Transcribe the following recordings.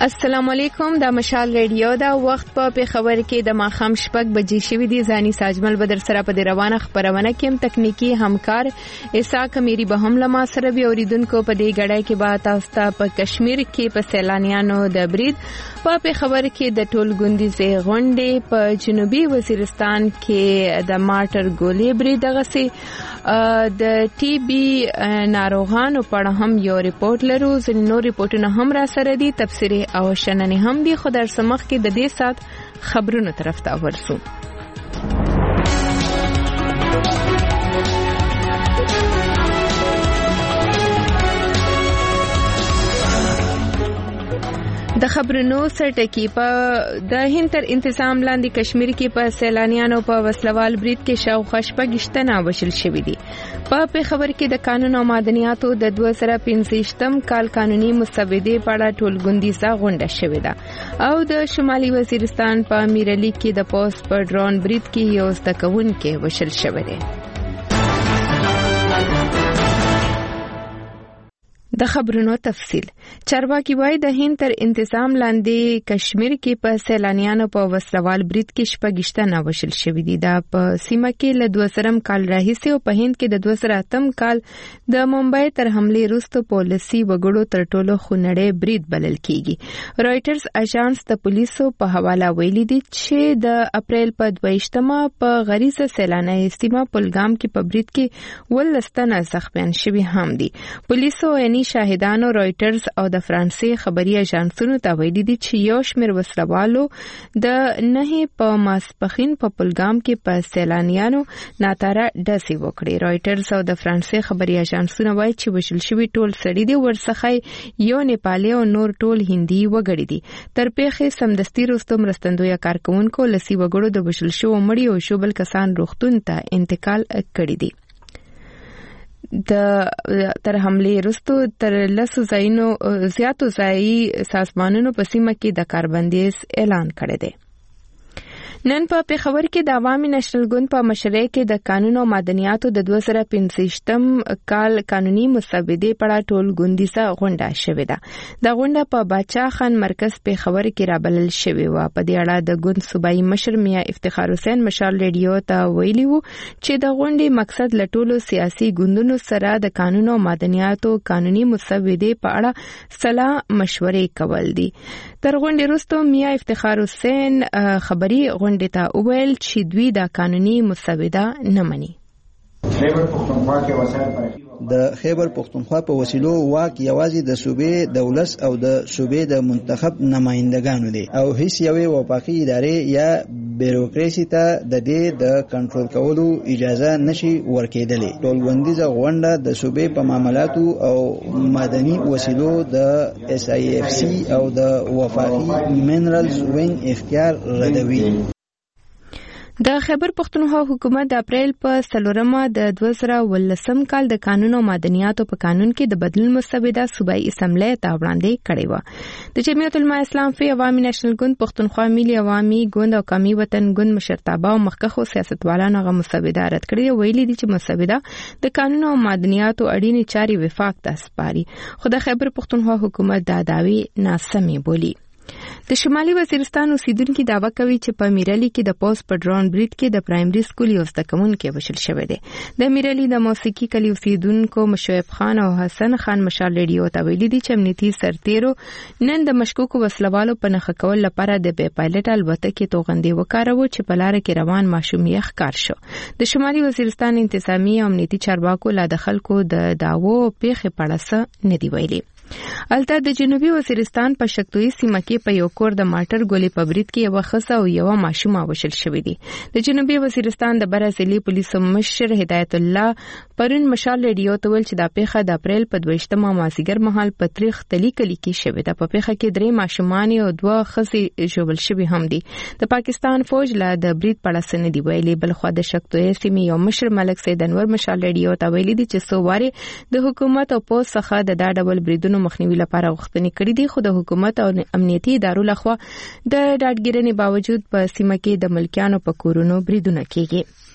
السلام علیکم. د مشال ریډیو دا وخت په خبر کې د ماخام شپږ بجې شوې دي. ځاني ساجمل بدر سره په روانه خبرونه کې تکنیکی همکار اسحاق میری به هم لما سره به اوریدونکو په دې غړای کې با تاسو ته په کشمیر کې په سیلانیانو د برید په خبر کې د ټولګوندي زه غونډې په جنوبي وزیرستان کې د ماټر ګولې برید غسي د ټي بي ناروغانو په اړه هم یو ریپورت لرو. ځینې نور ریپورتونه هم را سره دي تفسیری او شننې هم دي. خو در سمخ کې د دې سات خبرونو طرف ته ورسو. د خبرونو سرټکی په د هند تر انتظام لاندې کشمیر کې په سیلانیانو په وسلوال برید کې شاوخوا شپږ وشل شوې دي. په خبر کې د قانون او مدنیاتو د 2015 کال قانوني مسودې په اړه ټولګوندیزه غونډه شوې ده او د شمالي وزیرستان په میرلی کې د پوسټ پر ډرون برید کې یو ځدکونکي وشل شوی دی. د خبرونو تفصیل. چارواکي وایي د هند تر انتظام لاندې کشمیر کې په سیلانیانو په وسلوال برید کې شپږ وشل شوې دي. دا په سیمه کې له 2000 کال راهیسې او په هند کې د 2008 کال د ممبئی تر حمله وروسته پولیسي وګړو تر ټولو خونړی برید بلل کیږي. رويټرز اژانس د پولیسو په حواله ویلي دي چې د اپریل په 22 په غریزه سیلاني سیمه پلګام کې په برید کې ولستنه زخمیان شوي هم دي. پولیسو شاهدانو رويټرز او د فرانسې خبري اژانسونو ته ویلي دي چې یو شمېر وسلوالو د نه په ماسپخین په پلګام کې په سیلانیانو ناتاره ډزې وکړې. رويټرز او د فرانسې خبري اژانسونو وایي چې وشل شوي ټول سړي دي ورڅخه یو نیپالي او نور ټول هندي وګړي دي. تر پیښې سمدستي وروسته مرستندویه کارکونکو لسی وګړو د وشل شوو مړي او شوبل کسان روغتون ته انتقال کړي دي. د تر حمله وروسته تر 10 ځایونو زیاتو ځایي سازمانونو په سیمه کې د کاربندیز اعلان کړی دی. نن په خبر کې د عوامي نېشنل ګوند په مشرۍ کې د قانون او مدنیاتو د 2015 کال قانوني مسودې په اړه ټولګوندیزه غونډه شوې ده. د غونډه په باچا خان مرکز په خبر کې رابلل شوې و. په دې اړه د ګوند صوبایي مشر میا افتخار حسین مشال ریډیو ته ویلي وو چې د غونډې مقصد له ټولو سیاسي ګوندونو سره د قانون او مدنیاتو قانوني مسودې په اړه صلاح مشورې کول دي. تر غونډې وروسته میا افتخار حسین خبري غونډې ته وویل چې دوی د قانوني مسوده نه مني. د خیبر پختونخوا په وسیلو واک یوازې د صوبې د ولس او د صوبې د منتخب نمائندګانو دي او هیڅ یوې وفاقي ادارې یا بیروکراسي ته د دې د کنټرول کولو اجازه نشي ورکېدلې. ټولګوندیزه غونډه د صوبې په معاملاتو او مدني وسیلو د SIFC او د وفاقي منرالز وینګ اختیار ردوي. د خیبر پختونخوا حکومت د اپریل په 4 د 2019 کال د قانون او مدنیاتو په قانون کې د بدلون مسوده صوبایي اسمبلی ته وړاندې کړې و. د جمعیت العلماء اسلام فی عوامي نېشنل ګوند پختونخوا ملي عوامي ګوند او قومي وطن ګوند مشرتابه او مخکخو سیاستوالانو غو مسوده رد کړې. ویلي دي چې مسوده د قانون او مدنیاتو اړینې چاري وفاق ته سپاري. خو د خیبر پختونخوا حکومت دا دعوی ناسمې بولي. د شمالي وزیرستان اوسیدونکو دعوا کوي چې په میرلی کې د پوسټ پر ډرون برید کې د پرایمري سکول یو زدکونکي وشل شوی دی. د میرلی د موسیقي کلی اوسیدونکو مشعب خان او حسن خان مشال ریډیو ته ویلي دي چې امنیتي سرتیرو نن د مشکوکو وسلوالو په نښه کول لپاره د بې پایلټ الوتکې توغندې وکاروه چې په لار کې روان ماشوم یې ښکار شو. د شمالي وزیرستان انتظامی او امنیتي چارواکو لا د خلکو د داوو پیښې په اړه نه دی ویلي. البته د جنوبي وزیرستان په شکتوي سیمه کې په یو کور د ماټر ګولې په برید کې یو ښځه او یو ماشوم وشل شوی دي. د جنوبي وزیرستان د برازیلي پولیسو مشر هدایت الله پرون مشال ریډیو ته ویل چې د پیښه د اپریل په 22 مازیګر مهال په تاریخ تلی کلی کې شوې ده. په پیښه کې 3 ماشومان او 2 ښځې ژوبل شوي هم دي. د پاکستان فوج له د برید په اړه سند دی ویلي. بل خو د شکتوي سیمې یو مشر ملک سید انور مشال ریډیو ته ویلي دي چې سوواره د حکومت او پولیس څخه د ډول بریدونو مخنیوي لپاره غوښتنې کړې دي. خو د حکومت او امنیتي ادارو لخوا د ډاډګیرنې باوجود په سیمه کې د ملکیانو په کورونو بریدونه کیږي.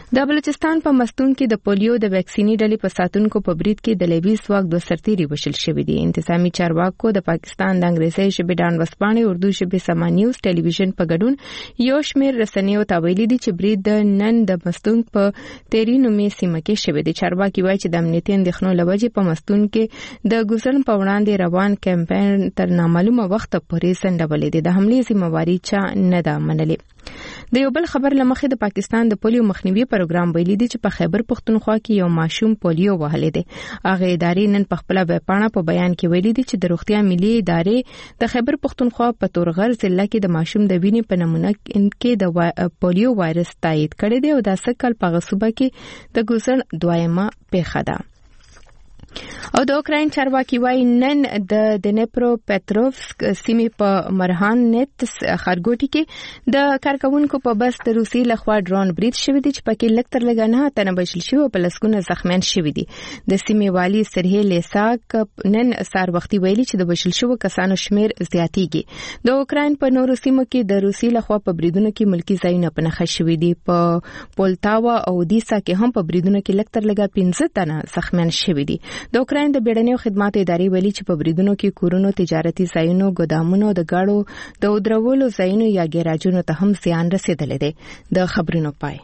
د بلوچستان په مستون کې د پولیو د ویکسینی ډلې په ساتونکو په برید کې د لیبي ځواک 2 سرتیري وشل شوي دي. انتظامی چارواکو د پاکستان د انګریزي ژبې ډان وسپانې اردو ژبې سما نیوز ټلویزیون په ګډون یو شمېر رسنیو ته ویلي دي چې برید د نن د مستون په تیری نومې سیمه کې شوی دی. چارواکي وایي چې د امنیتي اندېښنو له وجې په مستون کې د ګوزن په وړاندې روان کمپاین تر نامعلومه وخت پورې سندولې دي. د حملې ذمہواری چا نه ده منلې. د یو بل خبر لمخې د پاکستان د پولیو مخنیوي پروګرام ویلي دی چې په خیبر پختونخوا کې یو ماشوم پولیو وهلی دی. هغه ادارې نن په خپل ویبپاڼه په بیان کې ویلي دی چې د روغتیا ملي ادارې د خیبر پختونخوا په تورغر ضلع کې د ماشوم د وینې په نمونه کې د پولیو وایرس تایید کړی دی او د سکل په غصوبه کې د ګوزن دویمه پیښه ده. او د اوکراین چارواکي وایي نن د دنیپرو پتروفسک سیمې په مرهان نت خارګوټي کې د کارکونکو په بس د روسي لخوا ډرون برید شوی دی چې پکې لکتر لګانه تنه بشل شوی او په لسګونه زخمیان شوی دي. د سیمې والی سرهی لیساک نن سار وختي ویلي چې د بشل شوی کسانو شمیر زیاتیږي. د اوکراین په نورو سیمو کې د روسي لخوا په بریدونو کې ملکی ځایونه په نښه شوی دي. په پولتاوا او دیسا کې هم په بریدونو کې لکتر لګا 15 تنه زخمیان شوی دي. د اوکراین د بیړنیو خدماتو ادارې ویلي چې په بریدونو کې کورونو، تجارتي ځایونو، ګودامونو، د ګاډو د ودرولو ځایونو یا ګراجونو ته هم زیان رسیدلی دی. د خبرونو پای.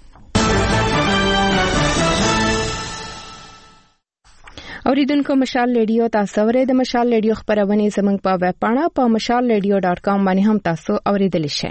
اوریدونکو مشال ریډیو تاسو ورې د مشال ریډیو خبرونه زموږ په ویب پاڼه په mashalradio.com باندې هم تاسو اوریدلی شئ.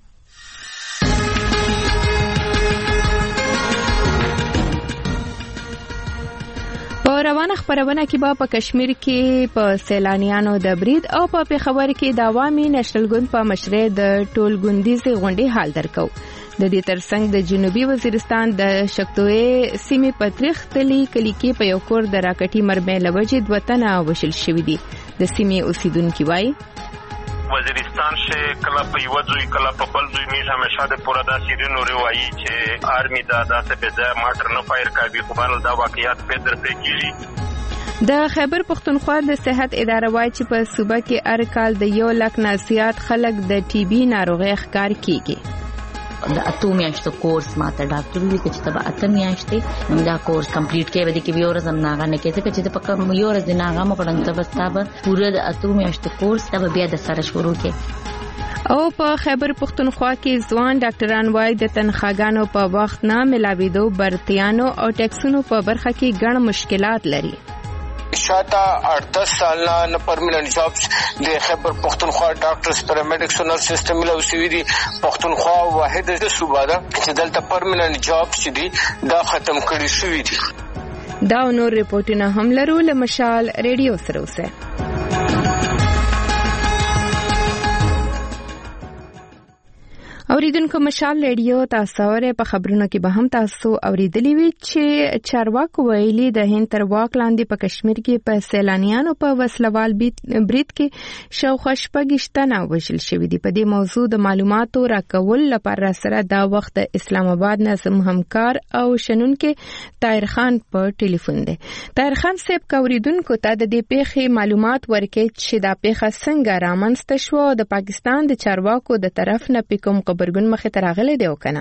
روانه خبرونه کې به په کشمیر کې په سیلانیانو د برید او په پیښور کې د عوامي نېشنل ګوند په مشرۍ د ټولګوندیزي غونډې حال درکو. د دې ترڅنګ د جنوبي وزیرستان د شکتوې سیمې په تریخ تلي کلی کې په یو کور د راکټي مرمۍ لوجې 2 تنه وشل شوي دي. د سیمې اوسیدونکو وایي وزیرستان سے کلا په یو ځای کلا په بل ځای می همیشه د پورا د سیرینو روایي چې آرمي دا څه به ځای ماټر نه فایر کوي خو بل دا واقعیت په در په کیږي. د خیبر پختونخوا د صحت اداره وایي چې په صوبه کې هر کال د 1 لک نه زیات خلک د ټي بي ناروغي ښکار کیږي. د اتو میاشتو کورس ماته ډاکټر وی چې تبا اته میاشتې نو دا کورس کمپلیټ کې ودی کې یو ورځ هم ناغه نه کېږي چې په کوم یو ورځ د ناغه مو پړنګ ته بستابه پوره د اتو میاشتو کورس تبا بیا د سره شروع کې. او په خیبر پختونخوا کې ځوان ډاکټران وایي د تنخواګانو په وخت نه ملاویدو برتیانو او ټیکسونو په برخه کې ګڼ مشکلات لري. شاته 8 سال نه پرمننٹ جابز د خیبر پختونخوا ډاکټرز پیرامیډکس او نرس سیستم له وسوي دي. پختونخوا واحد د صوبه ده چې دلته پرمننٹ جابز چې دي دا ختم کړي شوی دي. دا نور ریپورتونه هم لرو له مشال ریډیو سره اوسه. اوریدونکو مشال ریډیو تاسو ورې په خبرونو کې به هم تاسو اوریدلی وی چې چارواکو ویلي د هند تر واک لاندې په کشمیر کې په سیلانیانو په وسلوال برید کې شاوخوا 6 تنه وژل شوي دي. په دې موضوع د معلوماتو راکول لپاره سره دا وخت د اسلام آباد نظم همکار او شنونکو طاهر خان په ټلیفون دی. طاهر خان صاحب کوریدونکو ته د دې پیښې معلومات ورکړي چې دا پیښه څنګه رامنځته شو او د پاکستان د چارواکو د طرف نه کوم خبرګون مخه تراغله دی وکنه.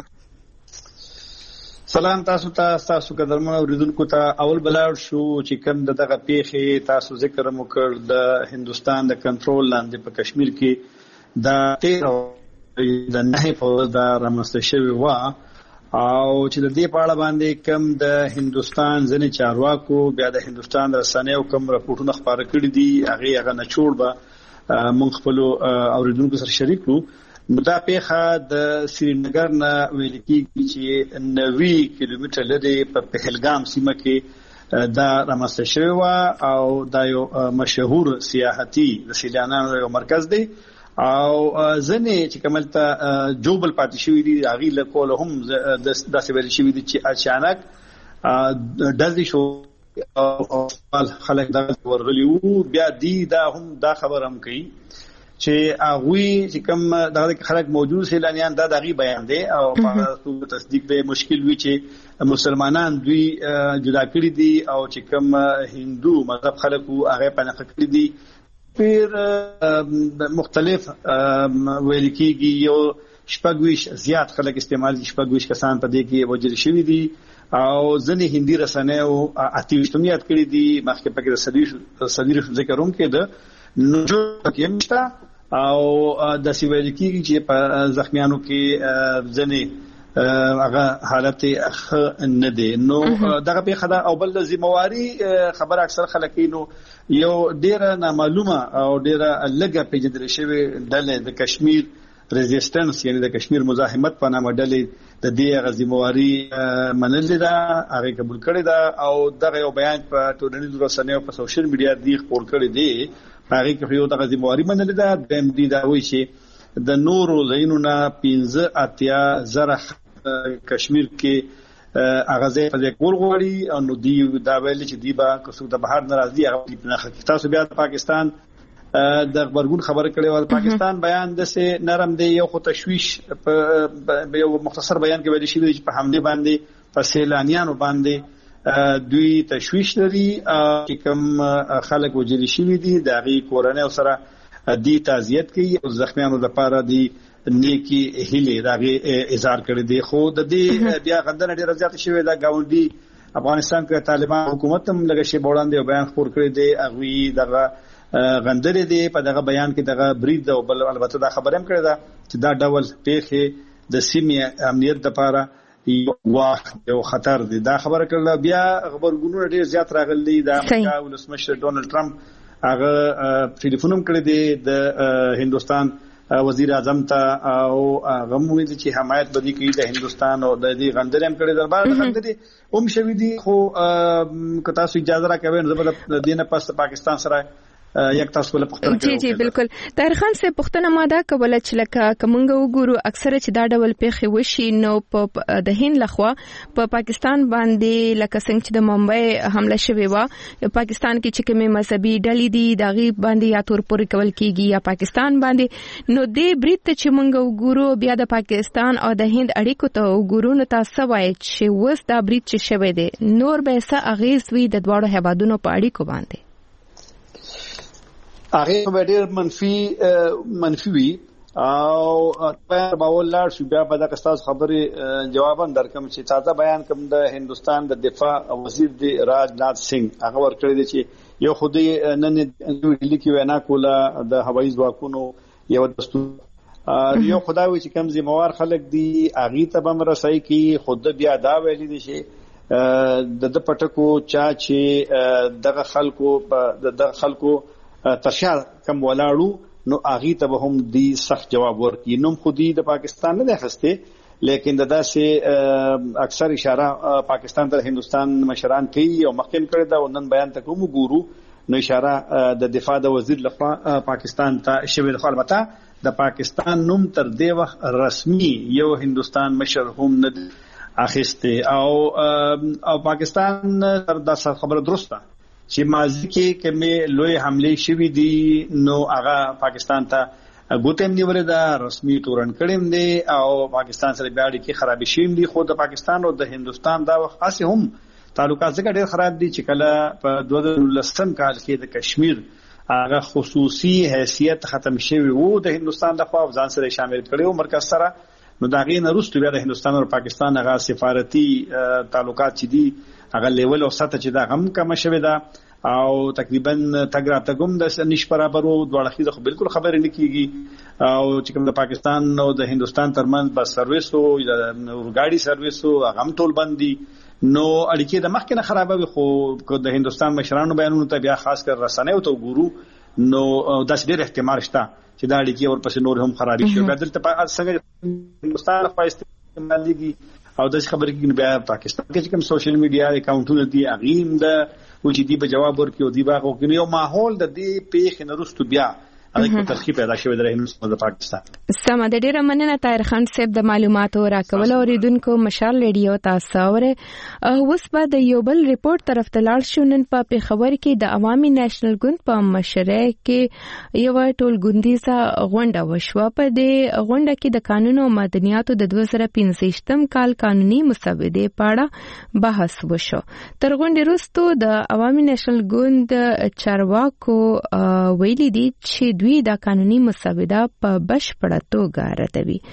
سلام تاسو قدرمن اوریدونکو ته. اول بلاړ شو چې کوم دغه پیښې تاسو ذکر مو کړ د هندستان د کنټرول لاندې په کشمیر کې د 13 د نه په د رامنځته شوی و او چې د دې په اړه باندې کوم د هندستان ځنې چارواکو بیا د هندستان رسنیو کوم راپورټونه خبره کړي دي هغه نه چوړ به مونږ خپل اوریدونکو سره شریک کړو. دا پیښه د سرینگر نه ویل کېږي چې 90 کیلومتر لري په پهلګام سیمه کې دا رامنځته شوی و او دا یو مشهور سیاحتي د سیلانیانو یو مرکز دی او ځنې چې کوملته جوبل پاتې شوی دي هغه له کوله هم داسې ویل شوی دي چې اچانک ډزې شو او خلک دا ورغلي وو. بیا دی دا هم دا خبر هم کوي چې هغه چې کوم دغه خلک موجود سیلانیان دا دغه بیان دی او په تصدیق به مشکل وی چې مسلمانان دوی جدا کړی دي او چې کوم هندو مذهب خلکو هغه پناه کړی دي. پیر مختلف ویل کېږي یو شپږ زیات خلک استعمال دي، 26 کسان په دې کې وژل شوي دي او ځنې هندي رسنیو 28 یاد کړی دي. مخکې پکې د صدیر ذکر هم کې د نجو پکې مشته او د سیویل کېږي چې په زخمیانو کې ځنې هغه حالت نه دي. نو دغه په خدا او بل ذمہواری خبر اکثر خلکینو یو ډیره نامعلومه او ډیره لږه پیژندل شوی ډلې د کشمیر ریزिस्टेंस یعنی د کشمیر مزاحمت په نامه ډلې د دې غزمواري منل دا هغه قبول کړی دا او دغه یو بیان په ټولنیزو رسنیو په سوشل میډیا دی خپور کړی دی. هغه کې یو د غزمواري منل دا د دې دا وایي چې د نورو زینونه 15 زره کشمیر کې اغازه په کول غوړي او نو دی دا ویل چې دی با کوڅو د بهر ناراضي هغه نه حقیقت تاسو بیا پاکستان د خبرګون خبر کړي او پاکستان بیان د سه نرم دی یو خو تشويش په یو مختصر بیان کې ویل شي چې په حمله باندې په سیلانیانو باندې دوی تشويش لري چې کوم خلک وجلی شي دي د غي کورنۍ سره دی تعزیت کوي او زخمیانو لپاره دی نیکی هلي دغه اظهار کړی دی. خو د دې بیا غندنه ډیره زیات شوې ده. گاونډي افغانستان کې طالبان حکومت هم لږ شی وړاندې بیان خپور کړی دی هغه دغه غندره دی په دغه بیان کې دغه برید او بل البته دا خبره هم کړې ده چې دا ډول پیښه د سیمې امنیت لپاره یو خطر دی. دا خبره کړل بیا خبرګونونه ډیر زیات راغلي. د امریکا ولسمشر ډونالد ټرمپ هغه ټلیفون هم کړی دی د هندستان وزیر اعظم ته او غموي چې حمایت بدی کوي د هندستان او د دې غندرې هم کړی دربار غندرې هم شوی دي. خو که تاسو اجازه راکوي نو د دینه پاس پاکستان سره یک تاسو له پښتنه جی بالکل طاهر خان سے پښتنه ماده کوله چې لکه کومنګ وګورو اکثره چې دا ډول پیښې وشي نو په د هند لخوا په پاکستان باندې لکه څنګه چې د ممبئی حمله شوې و پاکستان کې چې کومه مذهبي ډلې دي دا غي باندې یا تور پورې کول کیږي یا پاکستان باندې نو دې بریټ چې موږ وګورو بیا د پاکستان او د هند اړیکو ته وګورو نو تاسو وایي چې وس دا بریټ چې شوې ده نور به څه اغیز وي د دواړو هیوادونو په اړیکو باندې؟ هغه ډېر منفي وي او په باور لار شو بیا په دغه تاسو خبرې جواب درکم چې تازه بیان کوم د هندستان د دفاع وزیر دی راجنات سنگ هغه ورکړی دی چې یو خودي نن ډیلی کې وینا کوله د هوایي ځواکونو یو دستور یو خدای چې کوم ذمہوار خلک دي اغه ته بم رسای کی خود بیا دا ویلي دي چې د پټکو چا چې دغه خلکو ترشا کم ولاړو نو اغي ته هم دی سخت جواب ورکړي. نو خودي د پاکستان نه خسته لیکن داسې اکثر اشاره پاکستان تر هندستان مشران کوي او مخکې کړی دا ونن بیان ته کوم ګورو نو اشاره د دفاع د وزیر لخوا پاکستان ته شوی د البته د پاکستان نوم تر دې وخت رسمي یو هندستان مشر هم نه اخیسته او پاکستان تر دا خبره درسته چې ماضی کې کومه لوی حمله شوې دي نو هغه پاکستان ته ګوتم نیولې ده رسمي تورن کړم دي او پاکستان سره بیا اړیکې خراب شیم دي. خو د پاکستان او د هندستان دا وخت اسه هم تعلقات څنګه ډېر خراب دي چې کله په 2019 کال کې د کشمیر هغه خصوصي حیثیت ختم شوی وو د هندستان د خوا ځان سره شامل کړو مرکز سره نو دا غي نه رسټو بیا د هندستان او پاکستان هغه سفارتي تعلقات چې دي هغه لیول او سطح چې دا غم کم شوی دا او تقریبا تګرا تګم د نش برابرو دوه خيزه خو بالکل خبر نه کیږي او چې کوم د پاکستان او د هندستان ترمنځ بس سرویس او اورګاډي سرویس او غم ټول بندي نو اړیکې د مخکنه خرابوي. خو د هندستان مشرانو بیانونو ته بیا خاص کر رسنیو ته ګورو نو داس ډېر احتمال شته چې دا اړیکې ورپسې نور هم خرابې شي. بیا دلته څنګه هندستان په استعمال دي او د خبرې کې بیا پاکستان کې کوم سوشل میډیا اکاونټونه دي اغیم د چې دی به جواب ورکړي او دی باغ وکړي یو ماحول د دې پیښ نه رسټو بیا هغه ترخی پیدا شوی د هندستان د پاکستان. سم د ډیره مننه طاهر خان صاحب د معلوماتو راکول اوریدونکو مشال ریډیو تاسو اوره اوس بعد یو بل ریپورت طرف ته لاړ شو. نن په پیښور کې د عوامي نېشنل ګوند په مشره کې یو ټول ګوندیزه غونډه وشوه. په دې غونډه کې د قانون او مدنیاتو د 2015 کال قانوني مسودې په اړه بحث وشو. تر غونډې وروسته د عوامي نېشنل ګوند چارواکو ویلي دي چې دوی د قانوني مسوده په بشپړه توګه ردوي.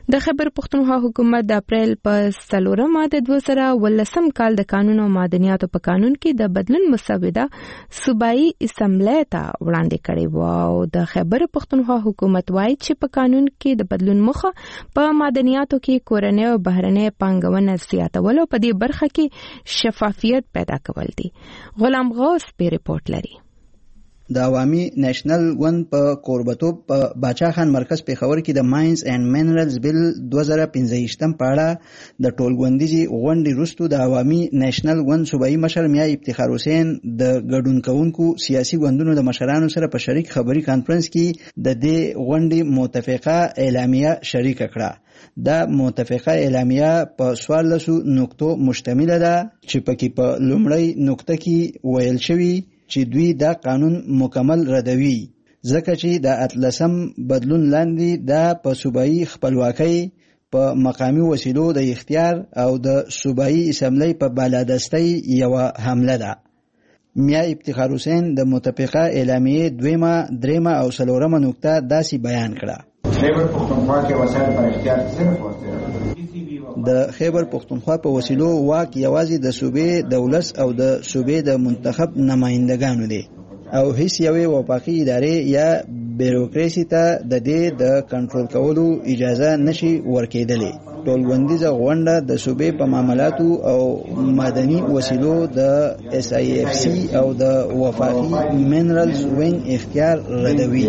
د خیبر پښتونخوا حکومت د اپریل په 4 د 2018 کال د قانون او معدنیاتو په قانون کې د بدلون مسوده صوبایي اسمبلی ته وړاندې کړې و او د خیبر پښتونخوا حکومت وايي چې په قانون کې د بدلون مخه په معدنیاتو کې کورنۍ او بهرنۍ پانګونه زیاتول او په دې برخه کې شفافیت پیدا کول دي. غلام غوث په ریپورت لري. د عوامي نېشنل ون په کوربتوب په باچا خان مرکز پیښور کې د ماینز اینڈ منرالز بل 2015 په اړه د ټولګوندیزي غونډې وروسته د عوامي نېشنل ون صوبایي مشر میا افتخار حسین د ګډون کوونکو سیاسي ګوندونو د مشرانو سره په شریک خبري کانفرنس کې د دې غونډې متفقه اعلامیه شریک کړه. دا متفقه اعلامیه په 14 نقطو مشتمل ده چې پکې په لومړی نقطه کې ویل شوی چې دوی دا قانون مکمل ردوي ځکه چې د اتلسم بدلون لاندې دا په صوبایي خپلواکۍ په مقامي وسیلو د اختیار او د صوبایي اسمبلی په بالادستۍ یو حمله ده. میا افتخار حسین د متفقه اعلامیه 2 3 او 4 نقطه داسې بیان کړه. خیبر پښتونخوا کې وسایل پر اختیار صرف ورته د خیبر پښتونخوا په وسیلو واک یوازې د صوبې د ولس او د صوبې د منتخب نمائندګانو دی او هیڅ یوې وفاقي ادارې یا بیروکراسي ته د دې د کنټرول کولو اجازه نشي ورکېدلی. ټولګوندیزه غونډه د صوبې په معاملاتو او مدني وسیلو د SIFC او د وفاقي منرالز وینګ اختیار ردوي.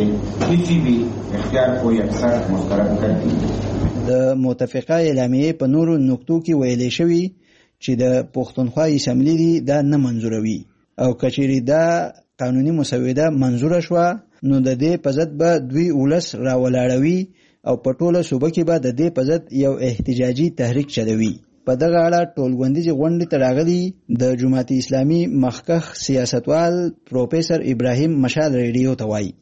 اختیار کوئی اکثر مسترد کړي. د متفقه اعلامیه په نورو نقطو کې ویلې شوی چې د پښتونخوا اسمبلی دی دا نه منزوروي او کچېری دا قانوني مسوده منزوره شوه نو د دې په ضد به دوی ولس راولاړوي او په ټوله صوبه کې به د دې په ضد یو احتجاجي تحریک چلوي. په دغه اړه ټولګوندیزي غونډې ته راغلي د جماعت اسلامي مخکخ سیاستوال پروفیسور ابراهیم مشال ریډیو ته وایي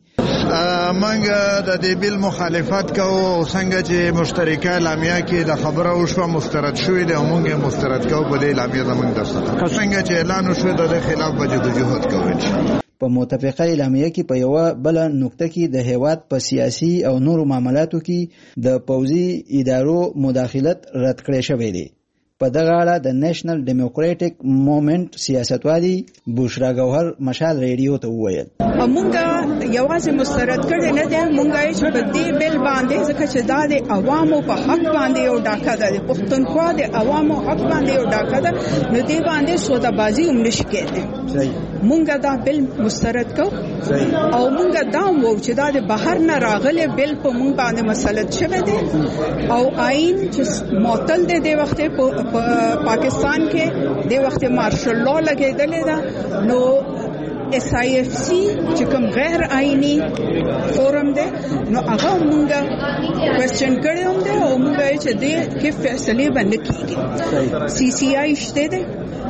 منګه د دې بل مخالفت کوو څنګه چې مشترکه اعلامیه کې د خبره وشو مسترد شوې ده موږ مسترد کوو په دې اعلامیه زموږ درسته څنګه چې اعلان وشو د خلاف جدوجہد کوي. په متفقه اعلامیه کې په یو بل نقطه کې د هیواد په سیاسي او نورو معاملاتو کې د پوځي ادارو مداخلت رد کړی شوی دی. په دغه اړه د نېشنل ډیموکراټک موومېنټ سیاستوالي بشرا ګوهر مشال ریډیو ته وویل مونږه یوازې مسترد کړي نه دي مونږه چې په دې بل باندې ځکه چې دا د عوامو په حق باندې یو ډاکه ده د پښتونخوا د عوامو حق باندې یو ډاکه ده نو دې باندې سودابازي هم نشي کېدای. مونږه دا بل مسترد کو او مونږه دا وو چې دا د بهر نه راغلي بل په مونږ باندې مسلط شوه دي او آئین چې معطل دی د وخت په پاکستان کې د وخت مارشل لا لګیدل ده نو SIFC چې کوم غیر آئینی فورم دی نو هغه مونږه کوېسچن کړی هم دی او مونږه چې دې کې فیصله باندې کیږي. CCI شته دی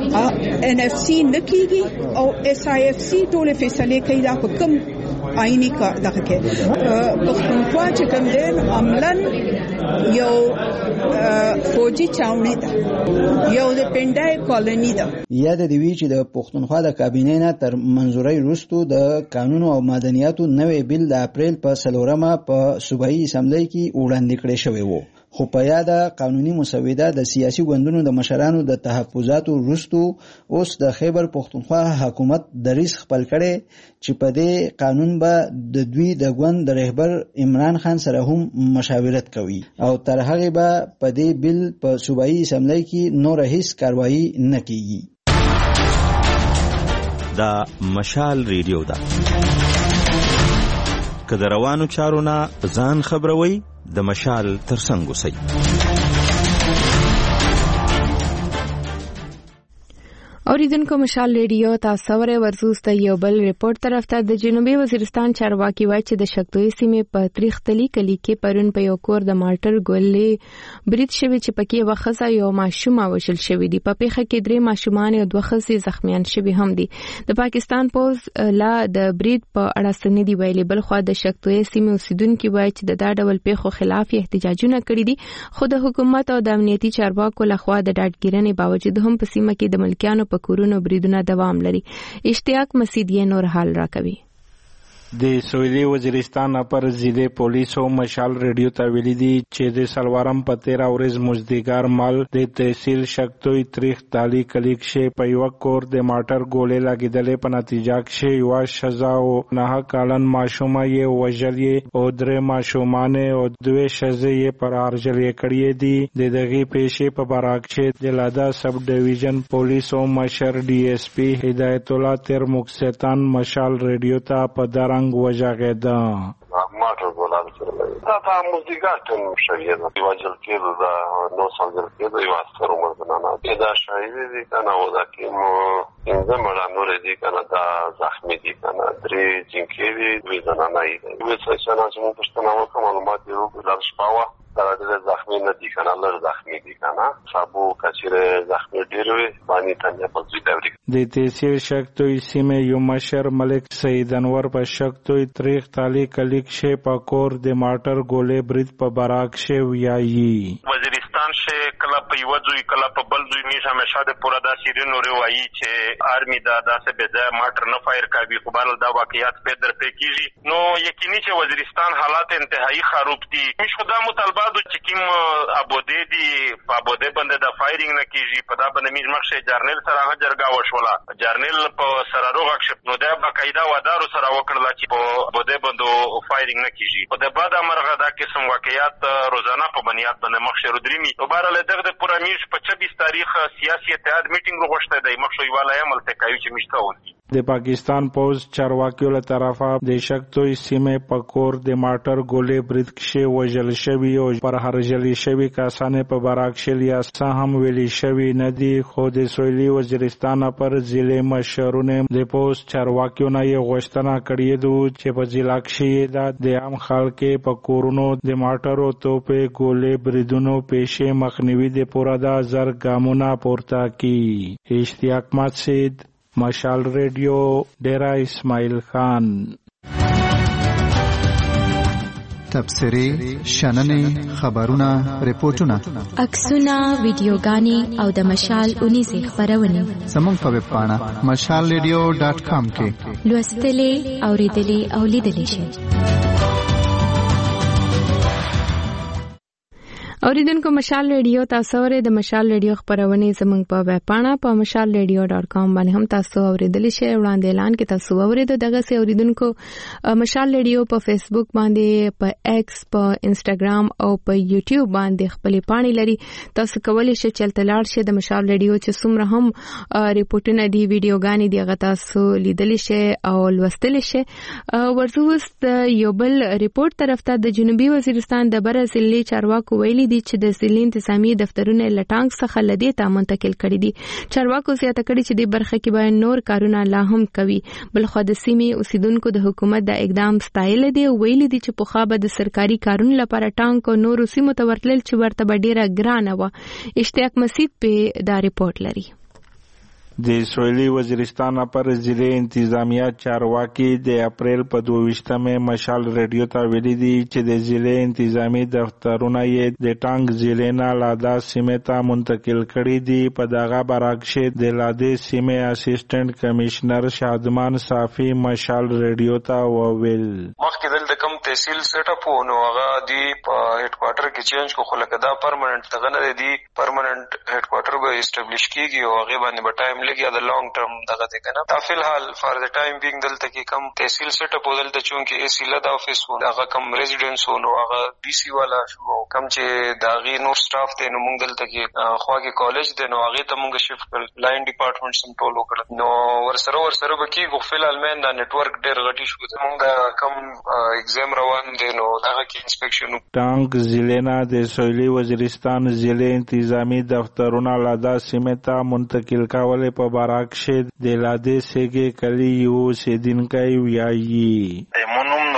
NFC نه کیږي او SIFC ټول فیصله کوي دا په کوم آئینی کار دغه کې پښتونخوا چې کوم دی عملاً یو فوجي چاونی ده یو د پندای کالونی ده. یاد دی وی چې د پښتونخوا د کابینې نه تر منزوري وروسته د قانون او مدنیاتو نوې بل د اپریل په 4 په صوبایي اسمبلی کې وړاندې کړی شوی وو خو په یاد قانوني مسوده د سیاسي ګوندونو د مشرانو د تحفظاتو وروسته اوس د خیبر پښتونخوا حکومت دریس خپل کړي چې په دې قانون به د دوی د ګوند د رهبر عمران خان سره هم مشاورت کوي او تر هغه به په دې بل په صوبایي اسمبلی کې نور هیڅ کاروایی نه کیږي. دا مشال ریډیو ده که د روانو چارو نه ځان خبروي د مشال ترڅنګ اوسئ. اوریدونکو مشال ریډیو تاسو ورې ورزوسته یو بل ریپورت طرف ته د جنوبي وزیرستان چارواکي وایي چې د شکتوي سیمې په تریختلی کلی کې پرون په یو کور د مارټر ګولې برید شوی چې پکې وخصه یو ماشوم وشل شوی دی. په پیښه کې 3 ماشومان او 2 ښځې زخمیان شوي هم دي. د پاکستان پوز لا د برید په اړه سند دی ویلي بل خو د شکتوي سیمې اوسیدونکو وایي چې د دا ډول پیښو خلاف احتجاجونه کړي دي خو د حکومت او د امنیتي چارواکو لخوا د ډاډګیرنې باوجود هم په سیمه کې د ملکیانو په کورونو بریدونه دوام لري. اشتیاق مسیدی نور حال راکوي. د سویلي وزیرستان اپر ضلع پولیسو مشال ریډیو ته ویلي دي چې د سلوارم په 13 ورځ مزدګار مال د تحصیل شکتوی تاریخ تالی کلیک شي په یو کور د ماټر ګولې لګیدلې په نتیجه کې یو شزا او 9 کالن ماشومه یې وژلې او 3 ماشومان او 2 شزې یې پر ارجلې کړې دي د دغه پیښې په براکشه د لادا سب ډیویژن پولیسو مشر ډي اس پی هدایت الله تر مکستان مشال ریډیو ته په درنګ وجاګدا ماټر ګولان سره دا مزدګار ټن شوی دی واجل کېدو دا نو څنګه کېدو یو اثر ومرنه دا شایي دي کنه او دا کوم انځم مرانور دي کنه دا زخمی دي کنه درې جنکې دي وزنانه دي وې څه چې موږ پښتنه وکړو معلومات یې وکړل شپاوه دا د زخمی نه دي کنه لږ زخمی دي کنه صابو کچره زخمی ډیر وي باندې تنه په ځای دی د تحصیل شکتوی سیمه یو مشر ملک سید انور په شکتوی تاریخ تالی کلیک شي په کور د ماټر ګولې برید په براک شي ویایي وزیرستان شه کله په یو ځای کله په بل ځای می همیشه د پورا د سیرینو روایي چې آرمی دا داسې به ځای ماټر نه فایر کوي خو بل دا واقعیت په در په کیږي نو یقیني چې وزیرستان حالات انتهایی خراب دي مش خدا مطالبه چې کوم ابوده دي په ابوده باندې د فایرینګ نه کیږي په دا باندې میج مخشه جرنل سره هغه جرګه وشوله جرنل په سره روغ شپ نو دا باقاعده ودارو سره وکړل چې په ابوده باندې فایرینګ نه کیږي په د بعد امرغه دا قسم واقعیات روزانه په بنیاد باندې مخشه رودريمي دوباره له دغه پورا میج په 26 تاریخ سیاسي اتحاد میټینګ وغوښته دی مخشه یواله عمل ته کوي چې مشتاون د پاکستان پوز چارواکیو له طرفه د شکتوی سیمه په کور د ماټر ګولې برید کې وژل شوی او پر هرجلی شوی کسانه په براکشل یا سهم ویلی شوی ندی خو د سویلي وزیرستان پر ضلع مشرونه د پوز چارواکیو نه غوښتنه کړې دو چې په ضلع کې د عام خلکو په کورونو د ماټر او توپې ګولې بریدونو پیښې مخنیوي د پورا د زر ګامونه پورته کی اشتیاق مسجد مشال ریډیو ډیرا اسماعیل خان تبصری شننې خبرونه ریپورتونه عکسونه ویډیوګانې او د مشال 19 خبرونه زموږ په ویب پاڼه mashalradio.com کې لوستلې اوریدلې او لیدلې شئ اوریدونکو مشال ریډیو تاسو ورې د مشال ریډیو خبرونه زموږ په ویب پاڼه په mashalradio.com باندې هم تاسو اوریدلی شئ وړاندې اعلان کې تاسو اوریدو دغه سي اوریدونکو مشال ریډیو په فیسبوک باندې په ایکس په انستګرام او په یوټیوب باندې خپلې پاڼې لري تاسو کولی شئ چې تلاړ شئ د مشال ریډیو چې څومره هم ریپورتونه دي ویډیوګانې دي هغه تاسو لیدلی شئ او لوستلی شئ ورزوست یو بل ریپورت طرف ته د جنوبي وزیرستان د بر ضلع چارواکو ویلي دي چې د ضلع انتظامی دفترونه لټانګ څخه لدی ته منتقل کړي دي چارواکو زیاته کړي چې د برخه کې به نور کارونه لا هم کوي بل خو د سیمې اوسیدونکو د حکومت د اقدام ستایل دي ویلي دي چې په خابه د سرکاري کارونو لپاره ټانک او نور سیمو ته ورتلل چې ورته به ډیره ګرانه و اشتیاق مسجد په دا ریپورت لري د سویلي وزیرستان پر ضلع انتظامیه چارواکي د اپریل په 22مه مشال ریډیو ته ویلي دي چې د ضلع انتظامی دفترونه یې د ټانګ ضلع نه لادا سیمه ته منتقل کړي دي په دغه برعکس د لاده سیمه اسسټنټ کمشنر شادمان صافي مشال ریډیو ته وویل مخکې دلته کوم تحصیل سیټ اپ ونه هغه دی په هډ کوارټر کې چینج کو خلک دا پرمننت دغه نه دی پرمننت هډ کوارټر به اسټابلیش کیږي او هغه باندې به ټایم لګي د لانګ ټرم دغه دی کنه دا فل حال فار د ټایم بینګ دلته کې کم تحصیل سیټ اپ دلته چونکه ای سی لدا افیس و هغه کم ریزیډنس و هغه بي سي والا شو کم چې داغي نور سټاف ته نو موږ دلته کې خواږه کالج دی نو هغه ته موږ شفت کړ لاین ډپارټمنټ سم ټول وکړ نو ورسره به کې غفل المن دا نتورک ډېر غټي شو موږ دا کم ایگزام روان دي نو هغه کې انسپیکشن ټانک ضلع نه د سویلي وزیرستان ضلع انتظامی دفترونه لادا سیمه ته منتقل کول په براکشه د لاده سیګه کلی یو سیدینکای ویایي مونوم ریاض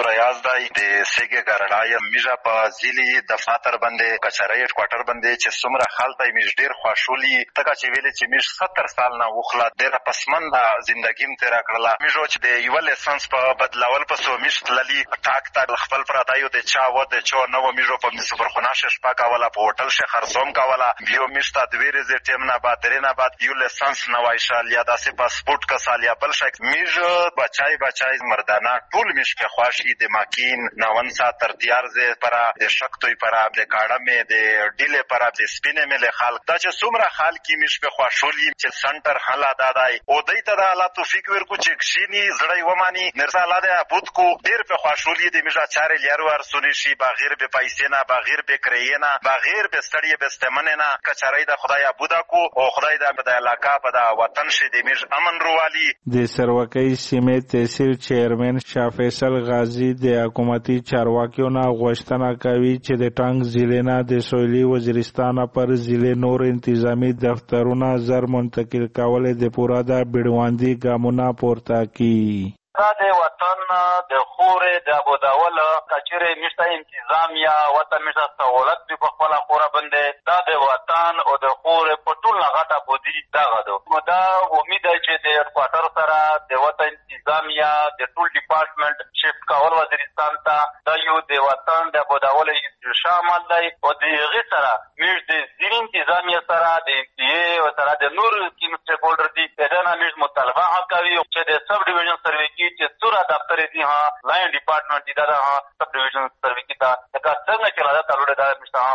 دی د سیګه ګرړای میجا په ځلی دفاتر باندې کچری هډکوارټر باندې چې څومره خالته میج ډیر خوشولي تکه چې ویلې چې میج 70 سال نه وخلا ډیر پسمن زندگی تیر کړله میجو چې د یو لسنس په بدلاول په سو میج تللی ټاک تا خپل پراتایو د چا و د چا نو میجو په سپرخونه شپه کاوله په هوټل شه خرڅوم کاوله بیو میج تا د ویرې ز ټیم نه بعد درې نه بعد یو لسنس نوای شال یا داسې پاسپورت کا سال یا بل شک میج بچای مردانه ټول میج په خواشي د ماکین 90 ساعت تر تیار زه پر د شکتوی پر د کاړه مې د ډیله پر د سپینې مې له خلک دا چې څومره خال کی میج په خواشولي چې سنټر حلا دادای او دای ته الله توفیق ورکو چې کښینی زړی ومانی نرسه الله دې ابود کو ډیر په خواشولي د میجا چارې لیارو ارسونی شي بغیر به پیسې نه بغیر به کرینا بغیر به ستړي به استمنه نه کچړی د خدای ابودا کو او خدای د علاقه په د وطن شي د میج امن روالي د سروکۍ سیمې تحصیل چیرمن شاه فیصل غازی د حکومتي چارواکیو نه غوښتنه کوي چې د ټانګ ضلع نه د سویلي وزیرستان پر ضلع نور انتظامی دفترونه زر منتقل کول د پورا د بیړواندي ګامونه پورته کی دا د وطن د خورې د ابوداول کچره مشته انتظامیه وطن مشته سہولت په خپل خورا باندې دا د وطن او د خورې په ټول غټه بودی دا غدو دا امید چې د هډکوارټر سره د وطن انتظامیه د ټول ډپارټمنټ شفت کول وزیرستان ته دا یو د وطن د ابوداول شامل دی او د هغه سره مش د ځین انتظامیه سره د او سره د نور کیم سټیک هولډر دي دا نه مش مطالبه کوي چې د سب ډیویژن سروي چې څوره دفتر دي ها لاین ډپارټمنټ دي دا ها سب ډیویژن سروي کې دا څنګه چلا دا تلوړه دا مشته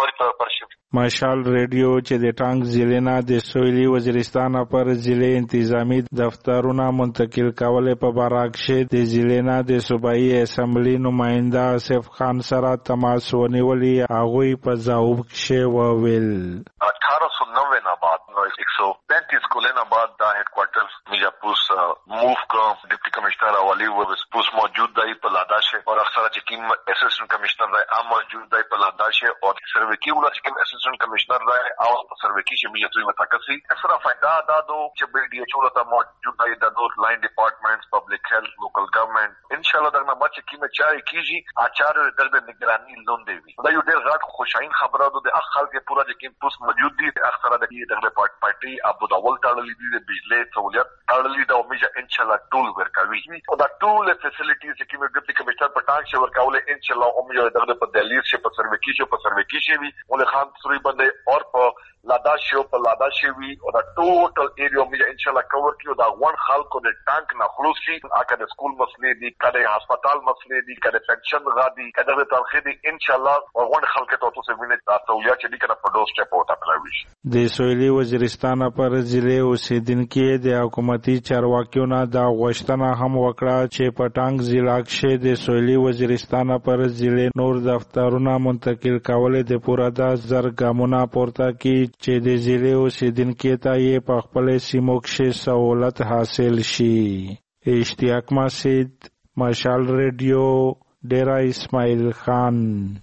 مشال ریډیو چې د ټانګ ضلع نه د سویلي وزیرستان پر ضلع انتظامی دفترونه منتقل کول په باراکشه د ضلع نه د صوبایي اسمبلی نماینده آصف خان سره تماس ونیولي هغوی په ځواب کې وویل 1890 نه بعد 135 کولونه بعد دا هډکوارټر میجاپوس موو کا ډیپټي کمشنر اولی پوس موجود دی په لاداشه او اکثر چې کیم اسسټنټ کمشنر دی ام موجود دی په لاداشه او سروکی ولا چې کیم اسسټنټ کمشنر دی او سروکی چې میجاتوی متکسی اکثر فائدہ دا دو چې بل ډي ایچ او ته موجود دی د نور لاین ډپارټمنټس پبلک هیلث لوکل ګورنمنت ان شاء الله دغه ما چې کیم چای کیږي اچار د نگرانی لون دی دا یو ډیر غټ خوشاین خبره ده د اخر کې پورا چې کیم پوس موجود دی اکثر د دغه پارټي ابو داول تړلې دي د بجلی سہولت تړلې ده او میجا ان شاء الله ټول ورکوي او دا ټول فیسیلیټیز چې کیم ډیپټي کمشنر په ټاک شي ورکول ان شاء الله او میجا دغه په دلیل شي په سروکی شي وي ولې خان سوري باندې اور په لاداشي وي او دا ټوټل ایریا میجا ان شاء الله کور کیو دا ون خلکو د ټانک نه خلاص شي اګه د سکول مسلې دي کله هسپتال مسلې دي کله پنشن غادي کله د ترخی دي ان شاء الله او ون خلکو ته څه ویني تاسو یا چې دي کنه په دوه سټپ او تپلوي د سویلي وزیرستان پر ضلع اوسیدونکو د حکومتي چارواکیو نه دا غوښتنه هم وکړه چې په ټانګ ضلع کې د سویلي وزیرستان پر ضلع نور دفترونه منتقل کول د پورا د زر ګامونه پورته کی چې د ضلع اوسیدونکو ته یې په خپل سیمو کې سہولت حاصل شي. اشتیاق مسعود، مشال ریډیو، ډیرا اسماعیل خان.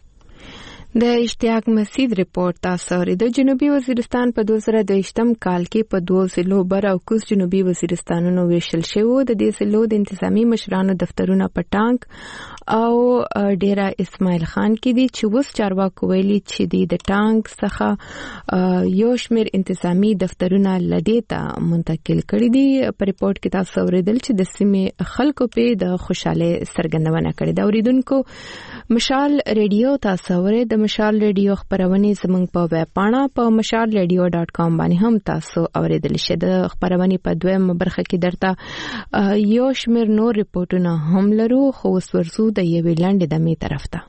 د اشتیاق مسعود رپورت تاسو د جنوبي وزیرستان په 2022م کال کې په 2 ضلعو بر او کوز جنوبي وزیرستانونو ویشل شوی د دې ضلعو د انتظامی مشرانو دفترونه په ټانک او ډیرا اسماعیل خان کې دي چې وس چارواکو ویلي چې د ټانک څخه یو شمېر انتظامی دفترونه لدې ته منتقل کړي دي. په رپورت کې تاسو اوریدل چې د سیمې خلکو په د خوشاله سرګندونه کړې ده. اوریدونکو مشال ریډیو تاسو اورئ. د مشال ریډیو خبرونه زموږ په ویب پاڼه په mashalradio.com باندې هم تاسو اوریدل شئ. د خبرونه په دویمه برخه کې درته یو شمېر نور ریپورتونه هم لرو، خو اوس ورسو د یوې لنډې دمې طرف ته.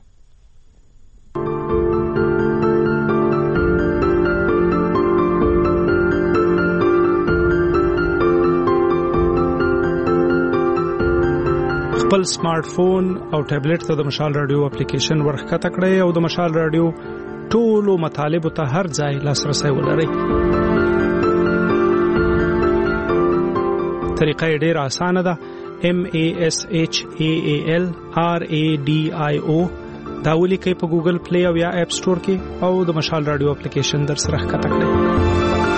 خپل سمارټ فون او ټابلیټ ته د مشال رادیو اپلیکیشن ورخکته کړئ او د مشال رادیو ټولو مطالبو ته هر ځای لاسرسي ولرئ. طریقه ډېره اسانه ده. MASHALRADIO دا ولیکئ په ګوګل پلی او یا اپ سٹور کې او د مشال رادیو اپلیکیشن در سره ښکته کړئ.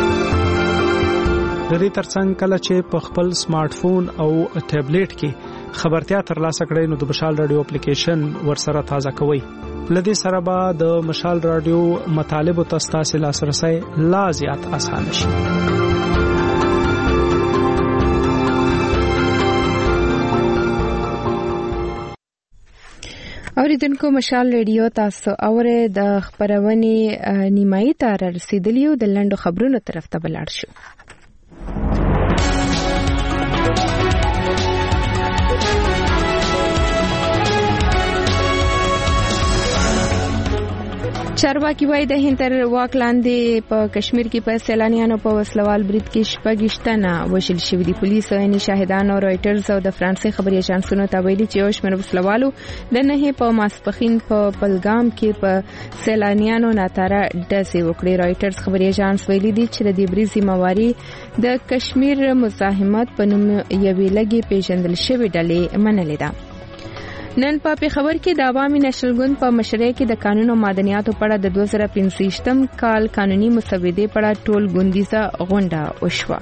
د دې ترڅنګ کله چې په خپل سمارټ فون او ټابلیټ کې خبرتیا ترلاسه کړئ نو د مشال رادیو اپلیکیشن ورسره تازه کوئ. لدې سره به د مشال رادیو مطالب او تاسو لاسرسي لا زیات آسان شي. اوریدونکو مشال ریډیو تاسو اوره د خبرونې نیمایي ته رسیدلیو د لندو خبرونو طرف ته بلاړ شو. چارواکي وايي د هند تر واک لاندې په کشمیر کې په سیلانیانو په وسلوال برید کې شپږشتنه وژل شوي دي. پولیس او شاهدان او رائټرز او د فرانسې خبري اژانسونو ته ویلي چې یو شمېر وسلوالو د نهي په ماسپخین په پلګام کې په سیلانیانو ناتاره ډزې وکړې. رائټرز خبري اژانس ویلي دي چې د دې برید ذمہواري د کشمیر مزاحمت په نوم یوې لګي پیژندل شوې ډلې منلې ده. نن په پیښور کې د عوامي نشل ګوند په مشرۍ کې د قانون او مدنیاتو په اړه د 2025م کال قانوني مسودې په اړه ټول ګوندیزه غونډه وشوه.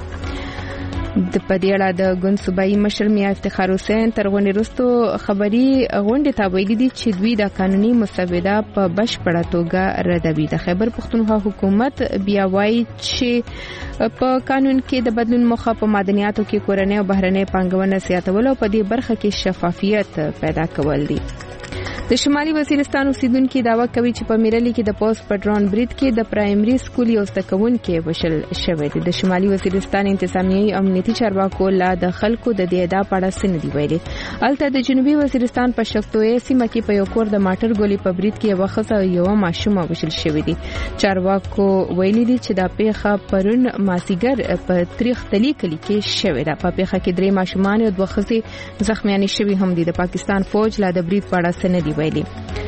د پدیړه د ګوند صوبایي مشر میا افتخار حسین تر غونډې وروسته خبري غونډې ته ویلي دي چې دوی د قانوني مسوده په بشپړه توګه ردوي. د خیبر پښتونخوا حکومت بیا وایي چې په قانون کې د بدلون موخه په مدنیاتو کې کورنۍ او بهرنۍ پانګونه زیاتول او په دې برخه کې شفافیت پیدا کول دي. د شمالي وزیرستان اوسیدونکو داوا کوي چې په میرلی کې د پوسټ پټرون برید کې د پرایمري سکول یو زدهکوونکي وشل شوی دی. د شمالي وزیرستان انتظامیه امنیتي چارواکو لا د خلکو د دې ادعا په اړه سند دی ویلي. البته د جنوبي وزیرستان په شفتوې سیمه کې په یو کور د ماټر ګولې په برید کې یو ښځه او یو ماشوم وشل شوی دي. چارواکو ویلي دي چې د پیښه پرون مازیګر په تاریخ تلی کلی کې شوی ده. په پیښه کې 3 ماشومان او 2 ښځې زخمیان شوي هم دي. د پاکستان فوج لا د برید په اړه سند ویلي.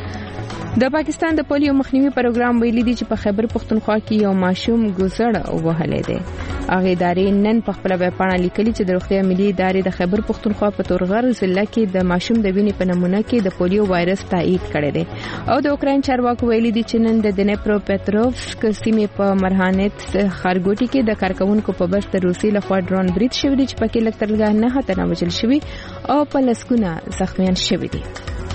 د پاکستان د پولیو مخنیوي پروګرام ویلي دی چې په خیبر پښتونخوا کې یو ماشوم ګوزړ وهلی دی. هغه ادارې نن په خپل ویب پاڼه لیکلي چې د روغتیا ملي ادارې د خیبر پښتونخوا په تورغر ضلع کې د ماشوم د وینې په نمونه کې د پولیو وایرس تایید کړی دی. او د اوکراین چارواکو ویلي دي چې نن د دنیپرو پتروفسک سیمې په مرهانت خارګوټي کې د کارکونکو په بس د روسي لخوا ډرون برید شوی دی چې پکې لږ تر لږه 9 تنه وژل شوي او په لسګونه زخمیان شوي دي.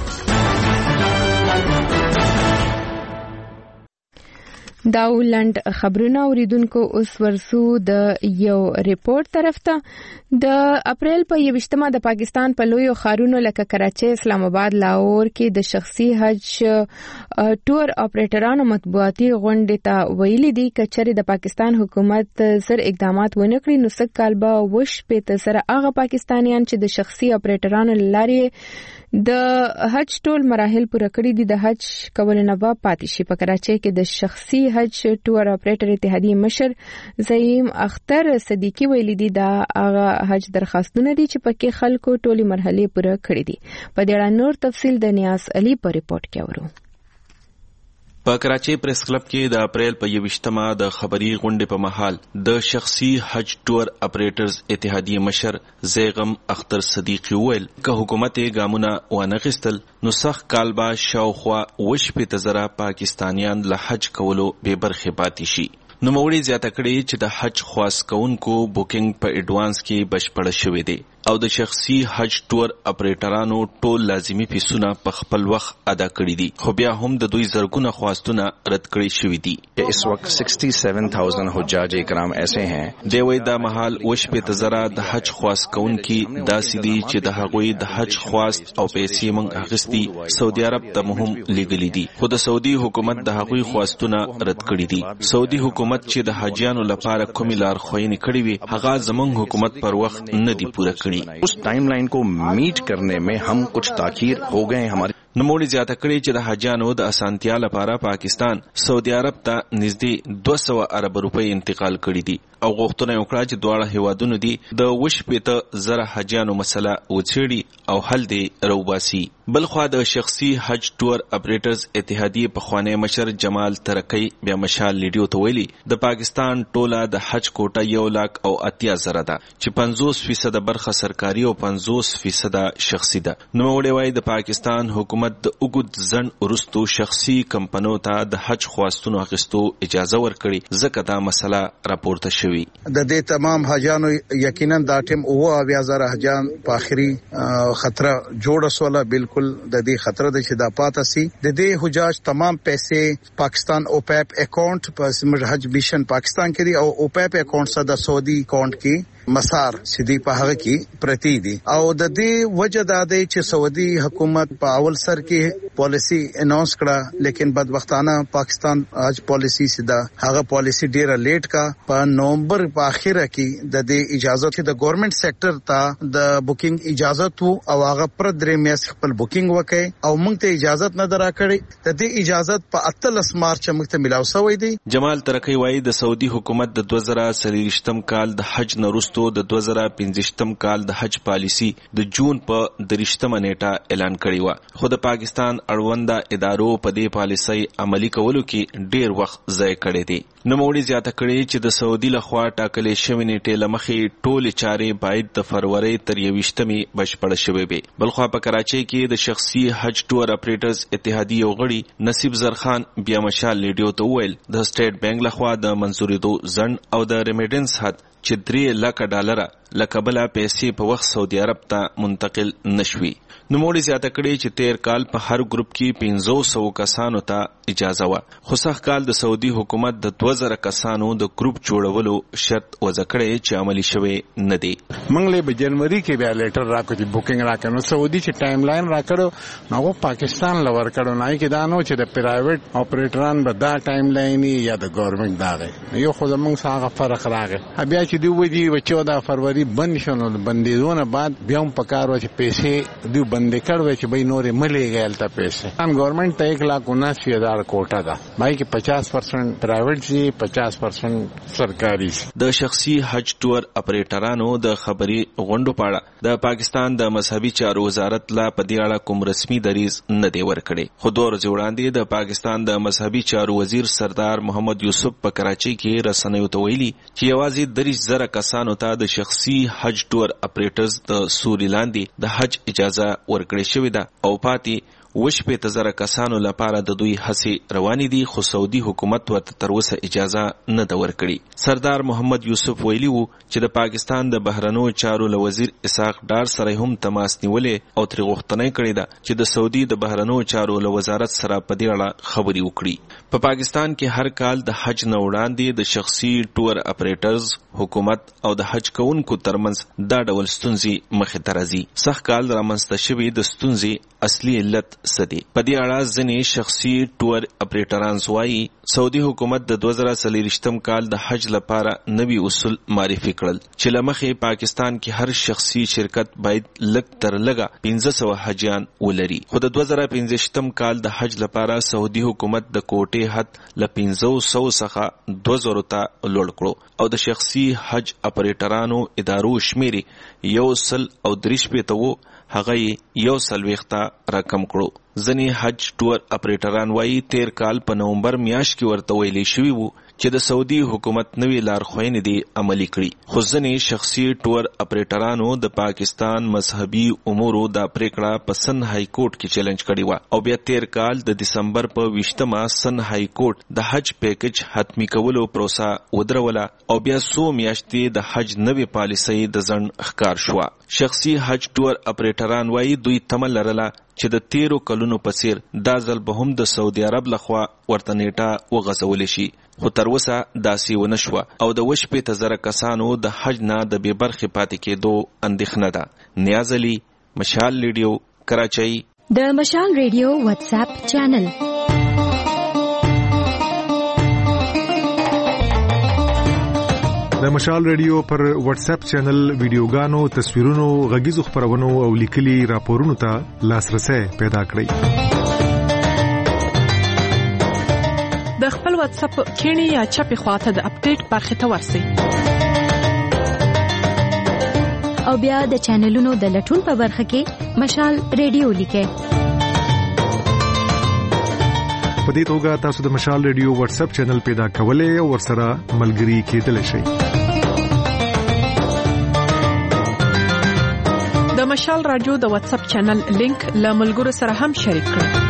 دا ولند خبرونه اوریدونکو اوس ورسو د یو ریپورت طرف ته. د اپریل په 21مه د پاکستان په لویو ښارونو لکه کراچۍ، اسلام آباد، لاهور کې د شخصي حج ټور اپریټرانو مطبوعاتي غونډې ته ویلي دي چې چېرې د پاکستان حکومت زر اقدامات ونه کړي نو سږ کال به وش په تسره هغه پاکستانیان چې د شخصي اپریټرانو لارې د حج ټول مراحل پوره کړی دي د حج کول نه به پاتې شي. په کراچۍ کې د شخصي حج ټور اپریټر اتحادیې مشر زعیم اختر صدیقی ویلي دي دا هغه حج درخواستونه دي چې پکې خلکو ټولي مرحلې پوره کړې دي. په دې اړه نور تفصیل د نیاز علي په ریپورت کې اورو. په کراچۍ پریس کلب کې د اپریل په 21مه د خبري غونډې په مهال د شخصي حج ټور اپریټرز اتحادیې مشر زیغم اختر صدیقی ویل که حکومت ګامونه وانخیستل نو سخت کال با شاوخوا وش په تزره پاکستانیان له حج کولو به برخه پاتې شي. نو موړي زیاته کړي چې د حج خواست کوونکو بوکینګ په ایڈوانس کې بشپړ شوی دی او د شخصي حج ټور اپریټرانو ټول لازمی فیسونه په خپل وخت ادا کړی دي خو بیا هم د دوی زرګونه خواستونه رد کړی شوی دي. اس وقت 67000 حجاج کرام ایسے ہیں د وې د محل وش په تزره د حج خواست کوونکي داسې دي چې د هغوی د حج خواست او پیسې مونږ اخیستي سعودي عرب ته مهم لیږلي دي خو د سعودي حکومت د هغوی خواستونه رد کړی دي. سعودي حکومت چې د حاجیانو لپاره کومې لارښوونې کړې وي هغه زمونږ حکومت پر وخت نه دی پوره کړی. उस टाइमलाइन को मीट करने में हम कुछ ताखीर हो गए. हमारे نوموړي زیاته کړي چې د حاجیانو د اسانتیا لپاره پاکستان سعودي عرب ته نږدې 200 ارب روپۍ انتقال کړي دي او غوښتنه وکړه چې دواړه هیوادونو دي د وش پېته زره حاجیانو مسله وڅېړي او حل دی روباسي. بلخوا د شخصي حج ټور اپریټرز اتحادیې پخوانی مشر جمال ترکی بیا مشال لیډیو ته ویلي د پاکستان ټوله د حج کوټه 1,80,000 ده چې 50% برخه سرکاري او 50% شخصي ده. نو وړي وای د پاکستان حکومت حکومت د اوګد ځن ورستو شخصي کمپنیو ته د حج خواستونو اخیستو اجازه ورکړي ځکه دا مسله راپورته شوې. د دې تمام حاجانو یقینا دا ټیم 20000 حاجان په اخري خطر جوړ سواله بالکل د دې خطر د شدا پاتې سي. د دې حجاج تمام پیسې پاکستان اوپیپ اکاؤنٹ په حج مشن پاکستان کې دي او اوپیپ اکاؤنٹ سره د سعودي اکاؤنٹ کې مسار سیدی په هغه کې پرتی دي او د دې وجه دا دی چې سعودي حکومت په اول سر کې پالیسی اناونس کړه لیکن بدبختانه پاکستان حج پالیسی سیدا هغه پالیسی ډیره لیټ کا په نومبر په اخره کې د دې اجازه چې د ګورنمنت سېکټر ته د بوکینګ اجازه تو او هغه پر درې میاشت خپل بوکینګ وکړي او موږ ته اجازه نه دراکړي. د دې اجازه په 18 مارچ موږ ته ملاو شوی دی. جمال ترکی وایي د سعودي حکومت د 2023 کال د حج نورستو د 2015 کال د حج پالیسی د جون په 30 نیټه اعلان کړی و خو د پاکستان اړونده ادارو په دې پالیسي عملی کولو کې ډیر وخت ضایع کړی دی. نوموړي زیاته کړی چې د سعودي لخوا ټاکلې شوې نیټې لمخې ټولې چارې باید د فروری تر 21 بشپړ شوې وي. بلخوا په کراچۍ کې د شخصي حج ټور اپریټرز اتحادیې غړي نصیب زرخان بیا مشال لیډیو ته وویل د سټیټ بانک لخوا د منزوریدو ځنډ او د ریمیډنس حد چې $3 لک لکبله پیسې په وخت سعودي عرب ته منتقل نشوي. نوموړي زیاته کړی چې تیر کال په هر ګروپ کې 500 کسانو ته اجازه و خو سخت کال د سعودي حکومت د 2000 کسانو د ګروپ جوړولو شرط وضع کړی چې عملی شوی نه دی. موږ له جنوري کې بیا لیټر راکړو چې بوکینګ راکړو سعودي چې ټایم لاین راکړو نو پاکستان لور کړو نه کې دا نو چې د پرایویټ اپریټران به دا ټایم لاین یا د ګورنمنت دا یو خو موږ څنګه فرق راغی. بیا چې دی وږي 14 فروری بند شونه بندیدونه بعد بیا هم پکارو چې پیسې دی بند کړو چې به نورې ملي غلطه پیسې ان ګورنمنت ته 1,79,000 کوټه ده بای کې 50% پرایویټ شي 50% سرکاري. د شخصي حج ټور اپریټرانو د خبري غونډو پاړه د پاکستان د مذهبي چارو وزارت لا په دې اړه کوم رسمي دریز نه دی ورکړی خو دور وړاندې د پاکستان د مذهبي چارو وزیر سردار محمد یوسف په کراچۍ کې رسنیو ته ویلي چې یوازې 30,000 کسانو ته د شخصي حج ټور اپریټرز د سوري لاندې د حج اجازه ورکړې شوې ده او پاتې 15,000 کسانو لپاره د دوی هڅې روانې دي خو سعودي حکومت ورته تر اوسه اجازه نه ده ورکړې. سردار محمد یوسف ویلي وو چې د پاکستان د بهرنیو چارو له وزیر اسحاق ډار سره هم تماس نیولې او ترې غوښتنه کړې ده چې د سعودي د بهرنیو چارو له وزارت سره په دې اړه خبرې وکړي. په پاکستان کې هر کال د حج نه وړاندې د شخصي ټور اپریټرز حکومت او د حج کوونکو ترمنځ دا ډول ستونزې مخې ته راځي. سخت کال رامنځته شوي د ستونزې اصلي علت سدي په دې اړه ځینې شخصي ټور اپریټران وایي سعودي حکومت د 2023 کال د حج لپاره نوي اصول معرفي کړل چې لمخې پاکستان کې هر شخصي شرکت باید لږ تر لږه 1500 حجیان ولري خو د 2015 کال د حج لپاره سعودي حکومت د کوټې حد له 500 څخه 2000 ته لوړ کړو او د شخصي حج اپریټرانو ادارو شمیري 130 ته هغه 140 رقم کړو. ځنی حج ټور اپریټران وایي تیر کال په نومبر میاشت کې ورته ویلي شوی وو چې د سعودي حکومت نوی لارښوونې دي عملی کړي خو ځنی شخصي ټور اپریټرانو د پاکستان مذهبي امورو د پریکړه په سن های کورټ کې چیلنج کړی و او بیا تیر کال د دسمبر په 20مه سن های کورټ د حج پیکج حتمی کولو پروسه ودروله او بیا 100 میاشتې د حج نوی پالیسي د ځن ښکار شو. شخصي حج ټور اپریټران وایي دوی تمه لرله چې د 13 کلونو په څیر دا ځل به هم د سعودي عرب لخوا ورته نیټه وغځول شي خو تر اوسه داسې ونه شوه او د 15,000 کسانو د حج نه د بې برخې پاتې کېدو اندېښنه ده. نیاز علي، مشال ریډیو، کراچۍ. د مشال ریډیو واتس اپ چینل د مشال ریډیو پر واتس اپ چینل ویډیوګانو، تصویرونو، غږیزو خبرونو او لیکلي راپورونو ته لاسرسي پیدا کړئ. د خپل واتس اپ کینی یا چپی خواته د اپډیټ برخه ته ورسئ او بیا د چینلونو د لټون په برخه کې مشال ریډیو لیکئ. په دې توګه تاسو د مشال ریډیو واتس اپ چینل پیدا کولای او ورسره ملګري کېدلی شئ. د د مشال رادیو د واتس اپ چینل لینک له ملګرو سره هم شریک کړئ.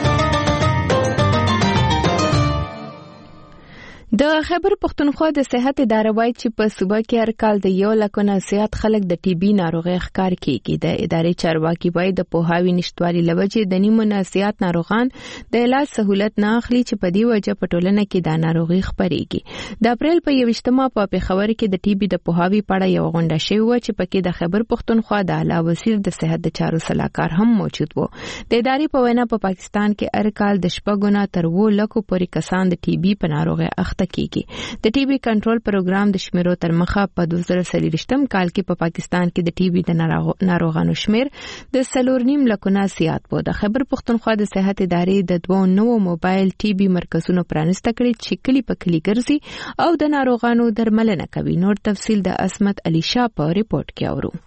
د خیبر پختونخوا د صحت اداره وايي چې په صوبه کې هر کال د 1 لک نه زیات خلک د ټي بي ناروغي ښکار کیږي. د ادارې چارواکي وايي د پوهاوی نشټوالي لوجې د نیمو نه زیات ناروغان د علاج سہولت نه اخلي چې په دې وجه په ټولنه کې د ناروغي خپريږي. د اپریل په 21مه په پیښور کې د ټي بي د پوهاوی پړه یو غونډه شوې و چې پکې د خیبر پختونخوا د اعلی وزیر د صحت د چارو صلاحکار هم موجود و. د ادارې په وینا په پاکستان کې هر کال د شپږونه تر 2 لکو پورې کسان د ټي بي په ناروغي اخته کیږي. د ټي بي کنټرول پروګرام د شمیرو تر مخه په 2023م کال کې په پاکستان کې د ټي بي د ناروغانو شمیر د 4.5 لکونه زیات و. د خیبر پختونخوا د صحت ادارې د 2 نوو موبایل ټي بي مرکزونو پرانسته کړي چې کلی په کلی ګرځي او د ناروغانو درملنه کوي. نور تفصیل د اسمت علي شاه په ریپورت کې اورو.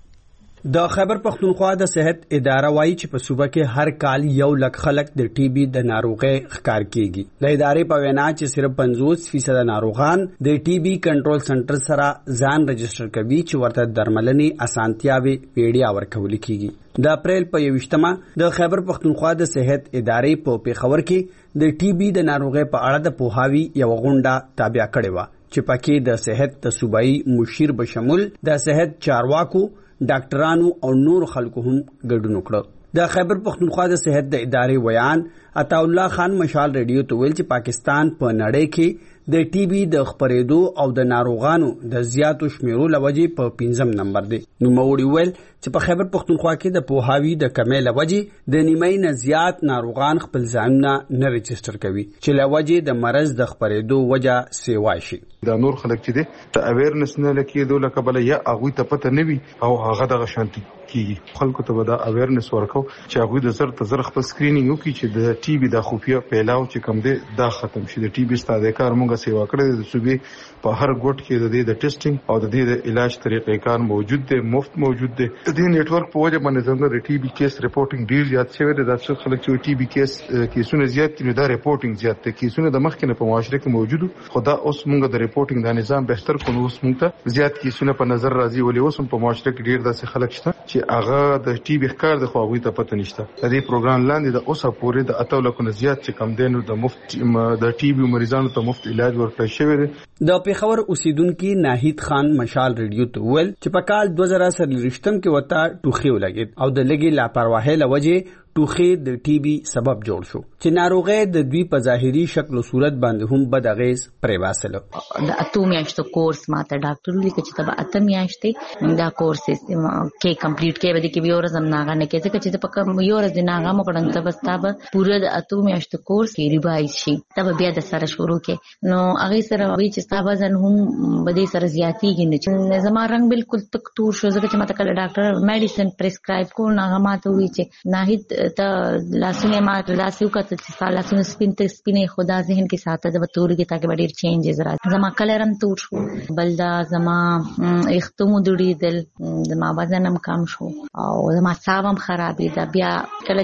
د خیبر پختونخوا د صحت اداره وايي چې په صوبه کې هر کال 1 لک خلک د ټي بي د ناروغي ښکار کیږي. د ادارې په وینا چې صرف 50% ناروغان د ټي بي کنټرول سنټر سره ځان رجسټر کوي چې ورته درملنې اسانتیاوي ویډیا ورکول کیږي. د اپریل په 21مه د خیبر پختونخوا د صحت ادارې په پیښور کې د ټي بي د ناروغي په اړه د پوهاوی یو غونډه تابع کړې و چې پکې د صحت د صوبایي مشیر بشمول د صحت چارواکو ډاکټرانو او نور خلکو هم ګډون وکړ. د خیبر پختونخوا د صحت د ادارې ویان عطا الله خان مشال ریډیو ته ویل چې پاکستان په نړۍ کې د ټي بي د خپرېدو او د ناروغانو د زیاتو شمیرو لوجې په 5م نمبر دی. نو موړي ویل چې په خیبر پختونخوا کې د پوهاوی د کمې لوجې د نیمې نه زیات ناروغان خپل ځانونه نه رجسټر کوي چې لوجې د مرز د خپرېدو وجه سیوا شي. دا نور خلک چې دي ته اویرنس نه لکېدو لکه بل یا هغه ته پته نه وي او هغه د شانتي کیږي. خلکو ته دا اویرنس ورکو چې هغه د زر ته زر خپل سکرینینګ وکړي چې د ټي بي د خفیه پیلاو چې کم دی دا ختم شي. د ټي بي ستاسو کار مونږه سیوا کړې د صوبې په هر ګوټ کې د ټیسټینګ او د علاج طریقې کار موجود دی، مفت موجود دی. د دې نتورک په وجه باندې څنګه د ټي بي کیس ریپورټینګ ډیر زیات شوی دی. دا څه خلک چې ټي بي کیسونه زیات دي دا ریپورټینګ زیات دي. کیسونه د مخکې نه په معاشره کې موجود خو دا اوس مونږ د ریپورټینګ د نظام بهتر کړو. اوس مونږ ته زیات کیسونه په نظر راځي ولې اوس په معاشره کې ډیر داسې خلک شته چې هغه د ټي بي ښکار د خواږي ته پته نشته. د دې پروګرام لاندې د اوسه پورې د 8 لکونه زیات چې کم دینو د مفت د ټي بي مریضانو ته مفت علاج ورکړل شوی دی. د پیښور اوسیدونکو ناهید خان مشال ریډیو ته ویل چې په کال 2023م کې وتا ټوخي ولګید او د لګي لاپرواهي لوجې ټوخي د ټي بي سبب جوړ شو چې ناروغي د دوی په ظاهري شکل او صورت باندې هم بد اغیز پرې واسله. د اتو میاشتو کورس ماته ډاکټر لیکي چې تبه اته میاشتې دا کورس کې کمپلیټ کې ودی کې به ورځم ناغه نه کې چې په کوم یو ورځ ناغه مو کړن ته بس تابه پوره د اتو میاشتو کورس کې ریوایز شي تبه بیا د سره شروع کې نو هغه سره وی چې تابه ځن هم بده سره زیاتی کې زما رنگ بالکل تک تور شو ځکه چې ماته کله ډاکټر میډیسن پرسکرایب کو ناغه ماته وی چې ناهید ته لاسونه ما لاسیو کته چې لاسونه سپینې خدا ذهن کې ساته د تور کې تاکي ډیر چینجز راځي. زما کلرم تور شو بلدا زما اختمو دوړیدل زما وزنم کم شو او زما ساوم خرابې دا بیا کله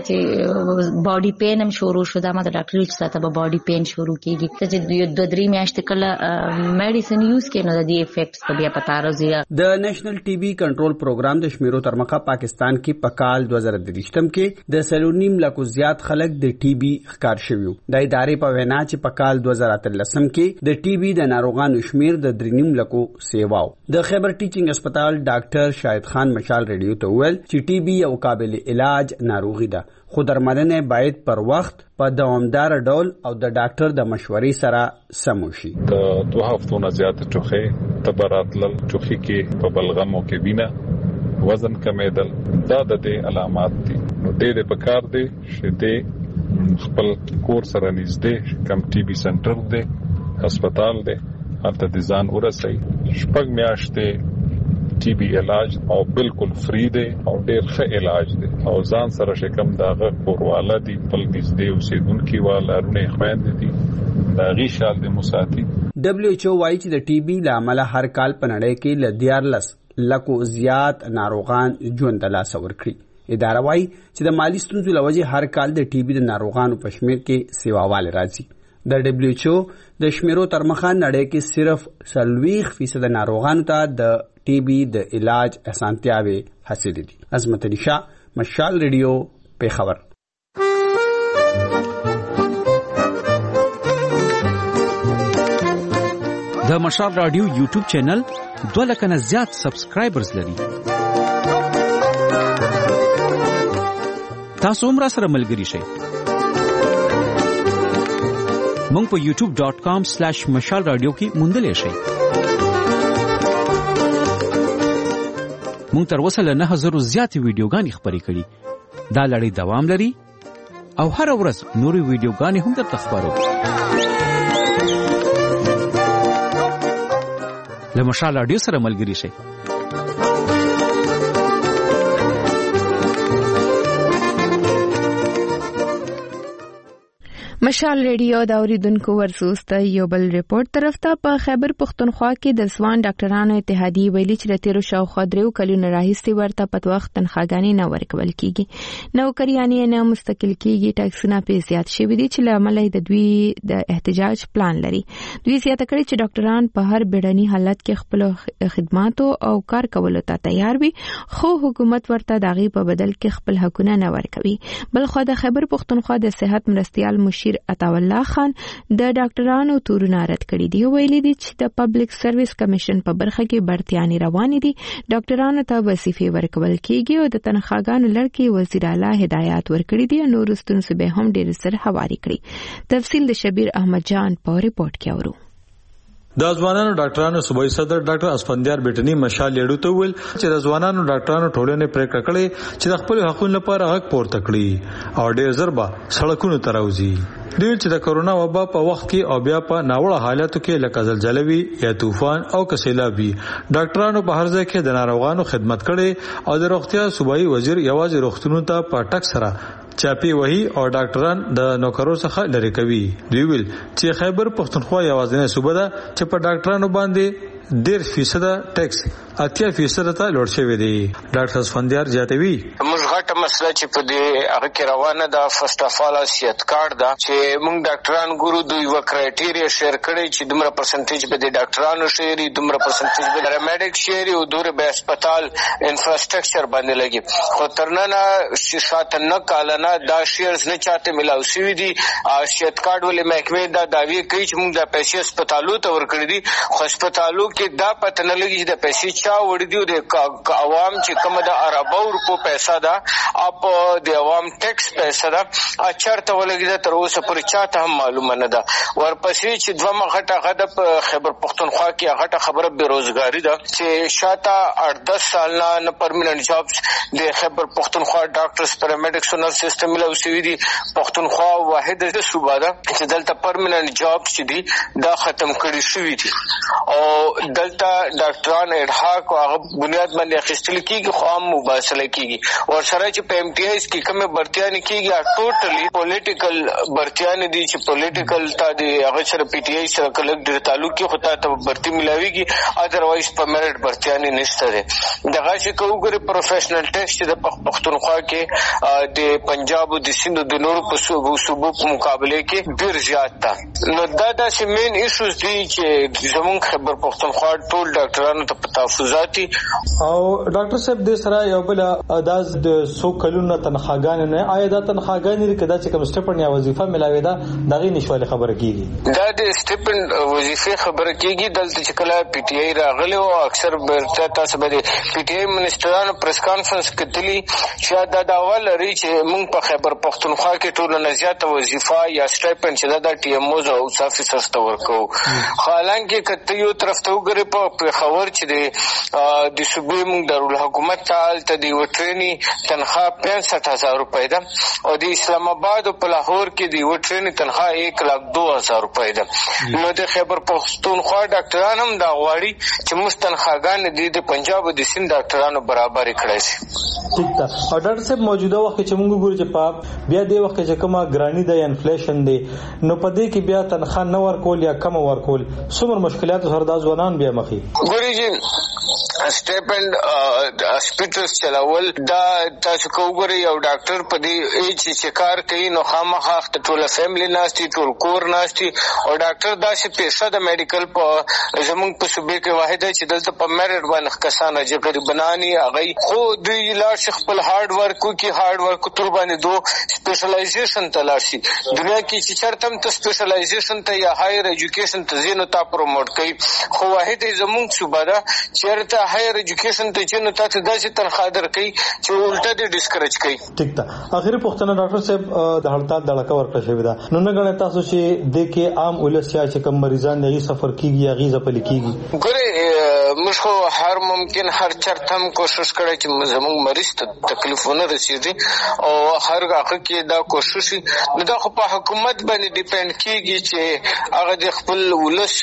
چې باډي پین هم شروع شو دا ما د ډاکټر چې ساته به باډي پین شروع کیږي چې 2-3 میاشتې کله میډیسن یوز کینو د دې افیکټس بیا پتا راځي. د نېشنل ټي بي کنټرول پروګرام د شمیرو تر مخه پاکستان کې په کال 2023م کې د 4.5 لکو زیات خلک د ټي بي ښکار شوی. د ادارې په وینا چې په کال 2013م کې د ټي بي د ناروغانو شمیر د 3.5 لکو سیواو. د خیبر ټیچینګ هسپتال ډاکټر شاهد خان مشال ریډیو ته ویل چې ټي بي یو قابل علاج ناروغي ده خو درملنه باید پر وخت په دوامدار ډول او د ډاکټر د مشورې سره سم وشي. د 2 هفتو نه زیات ټوخي تبراتل ټوخي کې په بلغمو کې وینه وزن کمیدل دا د دې علامات دي. ډېر په کار دی چې د خپل کور سره نږدې کم ټي بي سنټر دی هسپتال دی هلته د ځان ورسي 6 میاشتې ټي بي علاج او بالکل فری دی او ډېر ښه علاج دی او ځان سره شکم داغه کورواله دي بل نږدې اوسیدونکو والارونه خويندې دي دا غي شال د مساتی. WHO وايي چې د ټي بي له عمله هر کال په نړۍ کې ل 14 لکو زیات ناروغان ژوند له لاسه ورکړي. اداره وايي چې د مالی ستونزو لوجې هر کال د ټي بي د ناروغانو په شمیر کې سیواواله راځي. د WHO د شمیرو تر مخه نړۍ کې صرف 40% ناروغانو ته د ټي بي د علاج اسانتیاوي حاصل دي. عظمت علي شاه، مشال ریډیو، پیښور. د مشال رادیو یوټیوب چینل 2 لک نه زیات سبسکرایبرز لري. تاسو هم را سره ملګری شئ. مونږ په youtube.com/مشال رادیو کې موندلې شئ. مونږ تر اوسه له 9000 زیات ویډیوګانې خپرې کړي. دا لړۍ دوام لري او هر ورځ نورې ویډیوګانې هم درته خپرو. له مشال رادیو سره ملګری شئ. مشال ریډیو د اوریدونکو ورسوسته یو بل ریپورت طرف ته په خیبر پختونخوا کې د ځوان ډاکټرانو اتحادیې ویلي چې د تیرو شاوخوا 3 کلونو راهیسې ورته په وخت تنخواګانې نه ورکول کیږي. نوکریانې نه مستقل کیږي. ټاکسونه په زیات شوي دي چې له امله د دوی د احتجاج پلان لري. دوی زیاته کړي چې ډاکټران په هر بیړني حالت کې خپل خدماتو او کار کولو ته تیار وي، خو حکومت ورته دغه په بدل کې خپل حقونه نه ورکوي. بلخو د خیبر پختونخوا د صحت مرستيال مشیر عطاالله خان د ډاکټرانو تورونه رد کړي دي. ویلي دي چې د پبلک سرویس کمیشن په برخه کې برتیانې روانې دي. ډاکټرانو ته وظیفې ورکول کیږي او د تنخواګانو لړ کې وزیر اعلی هدایت ورکړي دي. نور ستونزې به هم ډېر سره حواله کړي. تفصیل د شبیر احمد جان په ریپورت کې اورو. د ځوانانو ډاکټرانو صوبایي صدر ډاکټر اسفندیار بیٹنی مشال لیډو ته ویل چې د ځوانانو ډاکټرانو ټولنې پریکړه کړې چې د خپل حقوقو لپاره غږ پورته کړي او ډېر ضربه سړکونو ته راوځي. دوی چې د کرونا وبا په وخت کې او بیا په ناوړه حالاتو کې لکه زلزلې وي یا طوفان او کسیلاب وي، ډاکټرانو په هر ځای کې د ناروغانو خدمت کړي او د روغتیا صوبایي وزیر یوازې روغتونونو ته په ټک سره چاپی وهي او ډاکټران د نوکرو څخه لری کوي. دوی ویل چې خیبر پختونخوا یوازینی صوبه ده چې په ډاکټرانو باندې 1.5% ټیکس 80% ته لوړ شوی دی. ډاکټر اسفندیار جاتوي موږ غټه مسله چې په دې هغه کې روانه ده فرست اف ال سیادت کارت دا چې موږ ډاکټران ګورو دوی و کرایټیریا شیر کړي چې دومره پرسنټیج به د ډاکټرانو شيري، دومره پرسنټیج به د میډیک شيري او دوره به هسپتال انفراستراکچر باندې لګي. خو ترنه شاته نه کالنه دا شیرز نه چاته ملاو شوی دي. سیادت کارت ولې محکمه دا داوی کوي چې موږ د پیسې هسپتالو ته ورکړي دي، خو هسپتالو کې دا پته نه لګي چې د پیسې چا وړي دي. د عوام چې کومه د اربو روپو پیسې ده اپ د عوام ټیکس پیسې ده اچرته ولګي ده، تر اوسه پر چاته هم معلومه نه ده. ورپسې چې دوه غټه غده په خیبر پختونخوا کې غټه خبره بیروزګاری ده چې شاته 8-10 سال نه پرمننت جابز د خیبر پختونخوا ډاکټرز پیرامیډکس او نرس سیستم له اوسوي دي. پختونخوا واحد د صوبه ده چې دلته پرمننت جابز چې دي دا ختم کړي شوی دي او دلته ډاکټران اډهاک او هغه بنیاد باندې اخیستل کیږي، خو هم مباصله کیږي. او سره چې په ام ټي ایس کې کومه برتیانه کیږي ټوټلی پولیټیکل برتیانه دي چې پولیټیکل تا دی هغه سره پی ټي آی سره کلک ډیر تعلق کې خو ته برتی ملاويږي، اذروایز په میرټ برتیانه نشته ده. دغه چې کوګره پروفیشنل ټیسټ د پختونخوا کې د پنجاب او د سند د نورو په صوبو په مقابله کې ډیر زیات ده. نو دا سیمین ایشوز دي چې زموږ خبر پختونخوا ټول ډاکټرانو ته تحفظاتي او ډاکټر صاحب د سره یو بل انداز د 100 کلونو تنخواګان نه آیا دا تنخواګان لري کدا چې کوم سټیپن یا وظیفه ملاوي دا دغه نشواله خبره کیږي. دا د سټیپن وظیفه خبره کیږي دلته چې کله پی ټی آی راغلی او اکثر برته تاسو به پی ټی آی منسټرانو پریس کانفرنس کتلی چې دا اول لري چې موږ په خبر پختونخوا کې ټول نه زیات وظیفه یا سټیپن چې دا ټی ام اوز او افیسرز ته ورکو. حالانکه کته یو طرف ته وګورئ په خبر چې د صوبې موږ دارالحکومت ته د وټرینی تنخواه 65,000 روپۍ ده او د اسلام آباد او په لاهور کې د وټرینی تنخواه 1,02,000 روپۍ ده. نو د خیبر پختونخوا ډاکټران هم دا غواړي چې موږ تنخواګان د پنجاب او د سند ډاکټرانو برابر کړي شي. ٹھیک ده. او ډاکټر صاحب موجوده وخت چې موږ ګورو چې په بیا د وخت چې کومه ګرانی د انفلیشن دی نو په دې کې بیا تنخواه نه ورکول یا کم ورکول څومره مشکلات سره د ځوانان بیا مخې ګوري چې سټیپ اند هاسپټلز چلاول دا تاسو کوګوري یو ډاکټر په دې چې کار کوي نو خامخا ټول فیملی ناشتي ټول کور ناشتي او ډاکټر دا چې پیسې د میډیکل په زمونږ په صوبې کې واحده چې دلته په میرټ باندې کسان چې غریبانانی هغه خو دوی لاړ شي خپل هارد ورک کوي هارد ورک تر باندې دو سپیشلایزیشن ته لاړ شي دنیا کې چې چرته هم ته سپیشلایزیشن ته یا هایر ایجوکیشن ته زینو تا پروموټ کوي خو واحد زمونږ صوبه ده چیرته هایر ایجوکیشن ته چې نو تاسو داسې تنخواه درکوي چې الټا دې ډیسکریج کوي. ټیک ده. اخیری پوښتنه ډاکټر صاحب د هړتال د لکه ورکړه شوې ده نو نه غواړم تاسو چې د کې عام ولسیا چې کوم مریضان یې سفر کیږي یا غیزه پلي کیږي ګوره موږ خو هر ممکن هر چرته هم کوشش کړی چې زموږ مریض ته تکلیفونه رسیږي او هر هغه کې دا کوشش نو دا خو په حکومت باندې ډیپند کیږي چې هغه د خپل ولس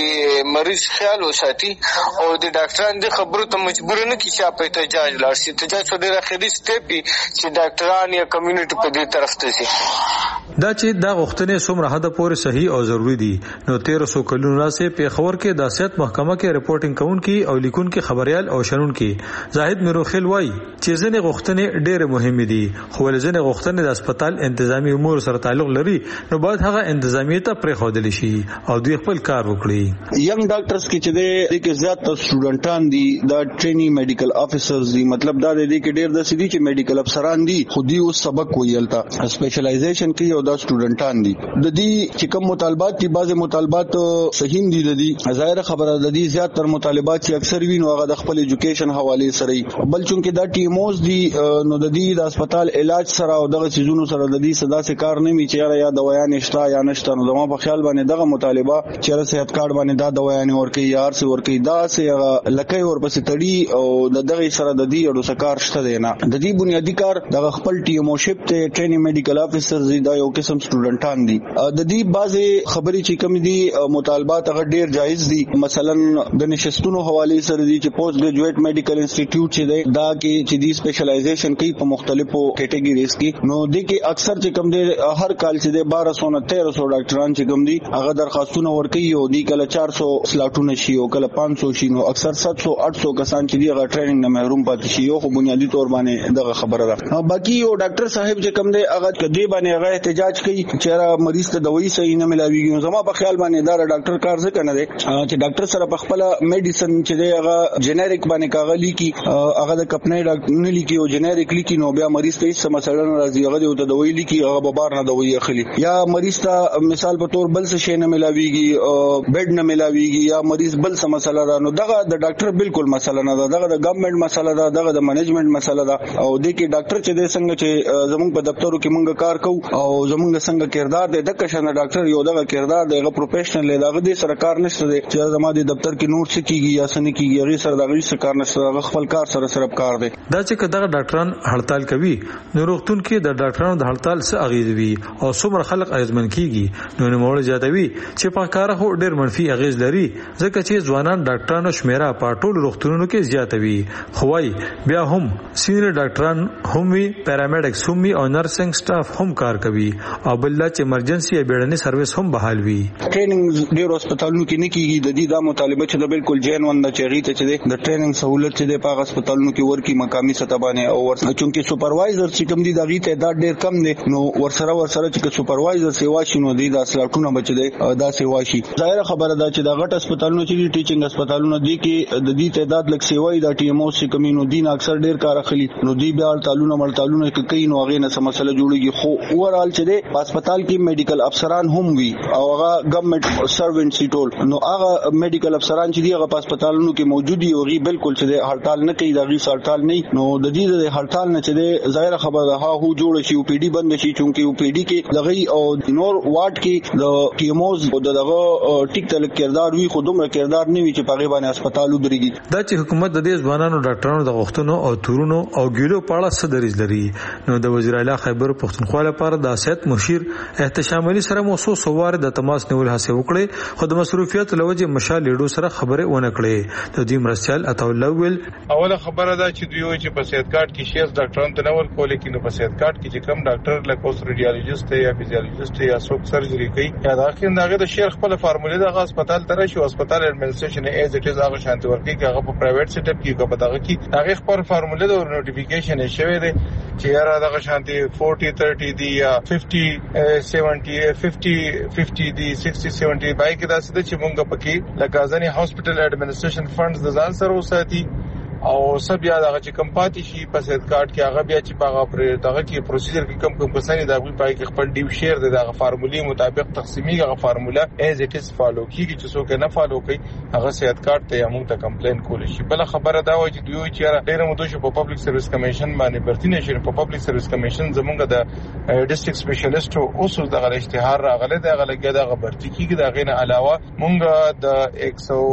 د مریض خیال وساتي او د ډاکټرانو د خبرو ته مجبور نه کی چې په احتجاج لاړ شي. احتجاج څو ډیر اخیری سټیپ چې ډاکټران یا کمیونټي په دې طرف ته شي. دا چې دا غوښتنې څومره حد پورې صحیح او ضروری دي نو 1300 کلونو راځي په خبر کې د سیاست محکمه کې رپورټینګ کوونکی او لیکونکي خبريال او شنونکي زاهد میروخیل وای چې ځنې غوښتنې ډېر مهمه دي خو ولځنې غوښتنې د هسپتال انتظامی امور سره تعلق لري نو باید هغه انتظامیه ته پرې خودل شي او دوی خپل کار وکړي. ینګ ډاکټرز کې چې د کې زیات سټوډنټان دي دا ټریننګ میډیکل افیسرز دي مطلب دا دی کې ډېر د سړي چې میډیکل افسران دي خو دوی اوس سبق ویلتا سپیشلایزیشن کې یو دا سټوډنټان دي د دې چې کوم مطالبات دي بعضه مطالبات صحیح دي د دې ظاهر خبره د دې زیات تر مطالبات چې اکثر وینو هغه د خپل ایجوکیشن حواله سره بل چونکه دا ټیموز دي نو د دې د هسپتال علاج سره او دغه سيزونو سره د دې صدا سره کار نه می چې یا دوايا نشتا یا نشتا نو زموږ په خیال باندې دغه مطالبه چې صحت کارت باندې دا دوايا نه ورکي یار سي ورکي دا سه لکه ور پسې تړي او د دغه سره د دې اړو سکار شته دی نه د دې بنیادی کار د خپل ټیموشپ ته ټریننګ میډیکل افیسر دا یو قسم سټوډنټان دي د دې بعضه خبرې چې کوم دي مطالبات هغه ډیر جایز دي مثلا د نشستونو حواله سره دي چې پوسټ ګریجویټ میډیکل انسټیټیوټ چې دی دا کې چې دی سپیشلایزیشن کوي په مختلفو کیټګریز کې نو د کې اکثر چې کوم دي هر کال چې دی 1200 ډاکټران چې کوم دي هغه درخواستونه ورکوي او دی کله 400 سلاټونه شي او کله 500 شي نو اکثر 700 800 کسان چې دی هغه ټریننګ نه محروم پاتې شي یو خو بنیادی تور باندې دغه خبره ده. باقي یو ډاکټر صاحب چې کوم دی هغه کدی باندې هغه احتجاج کوي چې مریض ته دوايي صحیح نه ملاويږي نو زما په خیال باندې دا ډاکټر کار څه کنه دی چې ډاکټر سره په خپل میډیسن چې دی هغه جنریک باندې کاغلی کی هغه د کپنې ډاکټر نه لیکي او جنریک لیکي نو بیا مریض ته څه مسله راځي هغه د دوايي لیکي هغه به بار نه دوايي اخلي یا مریض ته مثال په تور بل څه شي نه ملاويږي بیډ نه ملاويږي یا مریض بل څه مسله را نو دغه د ډاکټر بالکل مسله نه ده دغه د ګورنمنت مسله ده دغه د منیجمنت مسله ده او د کې ډاکټر چې د څنګه چې زموږ په دفترو کې مونږ کار کوو او زموږ څنګه کردار دی د کښنه ډاکټر یو دغه کردار دی هغه پروفیشنل دی دغه د سره کار نشته دی چې زموږ د دفتر کې نور څه کیږي یا څه نه کیږي هغه سره دغه څه کار نشته هغه خپل کار سره کار دی. دا چې دغه ډاکټران هړتال کوي نو روغتون کې د ډاکټرانو د هړتال څه اغیز وي او څومره خلک ازمن کیږي نو نوموړ زیاتوي چې په کار هو ډېر منفي اغیز لري ځکه چې ځوانان ډاکټرانو شمیره په ټولو روغتونونو کې زیاتوي خوای بیا هم سینیئر ډاکټران هم وی پیرامیډکس هم وی او نرسنګ سټاف هم کار کوي او بل چې ایمرجنسي یا بیړني سرویس هم بحال وي. ټریننګ ډیر هسپتالونو کې نه کیږي د دې دا مطالبه چې د بالکل جین ون د چېری ته چې د ټریننګ سہولت چې د پاک هسپتالونو کې ورکی مقامي سطح باندې او ورته چونکه سپروایزر چې کوم دي د غي تعداد ډیر کم دي نو ورسره چې سپروایزر سیوا شینو دي د سلاټونه بچ دي دا سیوا شي ظاهر خبره ده چې د غټ هسپتالونو چې ټیچینګ هسپتالونو دي کې د دې تعداد لک سیوای د ټي ام او سی کمینو دین اکثر ډیر کار اخلي نو دی بیا تعلق ملتالونه کې نو هغه نه سم مسله جوړيږي خو اورال چې د هسپتال کې میډیکل افسران هم وي او هغه ګورنمنت سروینټ سي ټول نو هغه میډیکل افسران چې دی هغه په هسپتالونو کې موجود دي او غي بالکل چې د هړتال نه کوي د غي هړتال نه نو د دې د هړتال نه چې د ظاهر خبره ده هو جوړ شي او پی ډي بند شي چونکه او پی ډي کې دغه او نور واټ کې د ټي ام اوز او دغه ټیک تل کردار وی خودمره کردار نه وي چې په غیبانه هسپتال ودرېږي. دا چې حکومت د دې ځوانانو ډاکټرانو د غوښتنو او تورونو او ګیلو په اړه څه دریځ لري نو د وزیر اعلی خیبر پښتونخوا لپاره د صحت مشیر احتشام علي سره موسو سوار د تماس نیول هڅه وکړي خو د مصروفیت لوجه مشال لیډو سره خبره ونه کړې د دې مرستيال اتول ویل اوله خبره ده چې دوی چې په صحت کارت کې شیز ډاکټرانو ته نور کول کې په صحت کارت کې چې کوم ډاکټر لکه اوس ریډیالوجیست یا فزیولوژیست یا څوک سرجری کوي یا داخله دغه د شیخ خپل فارموله د هسپتال تر شي هسپتال ایڈمنسټریشن ایز اټ از هغه شانته چې ورکی هغه په پرایویټ سیټ اپ کې په دغه کې هغه خپل فارموله د نوټیفیکیشن شوی دی چې یاره دغه شانتي 40-30 دی یا 50-70 50-50 دی 60-70 بای کې دا څه چې مونږ پکې لکه ځنې هاسپټل اډمنسټریشن فندز د ځان سره وساتي او سب یا دغه چې کم پاتې شي په سید کارت کې هغه بیا چې باغه پر دغه کې پروسیجر کې کم کسانی د غوي پای کې خپل ډیو شیر دغه فارمولې مطابق تقسیمي هغه فارموله ایز اټ از فالو کیږي چې څوک نه فالو کوي هغه سید کارت ته موږ ته کمپلین کول شي. بل خبره دا وایي چې دوی چې ډیره مودو شو په پبلک سرویس کمیشن باندې برتی نشي. په پبلک سرویس کمیشن زمونږ د ډیسټریکټ سپیشلیسټ او اوس دغه اشتهار راغله دغه لګي دغه برتی کیږي دغه نه علاوه مونږ د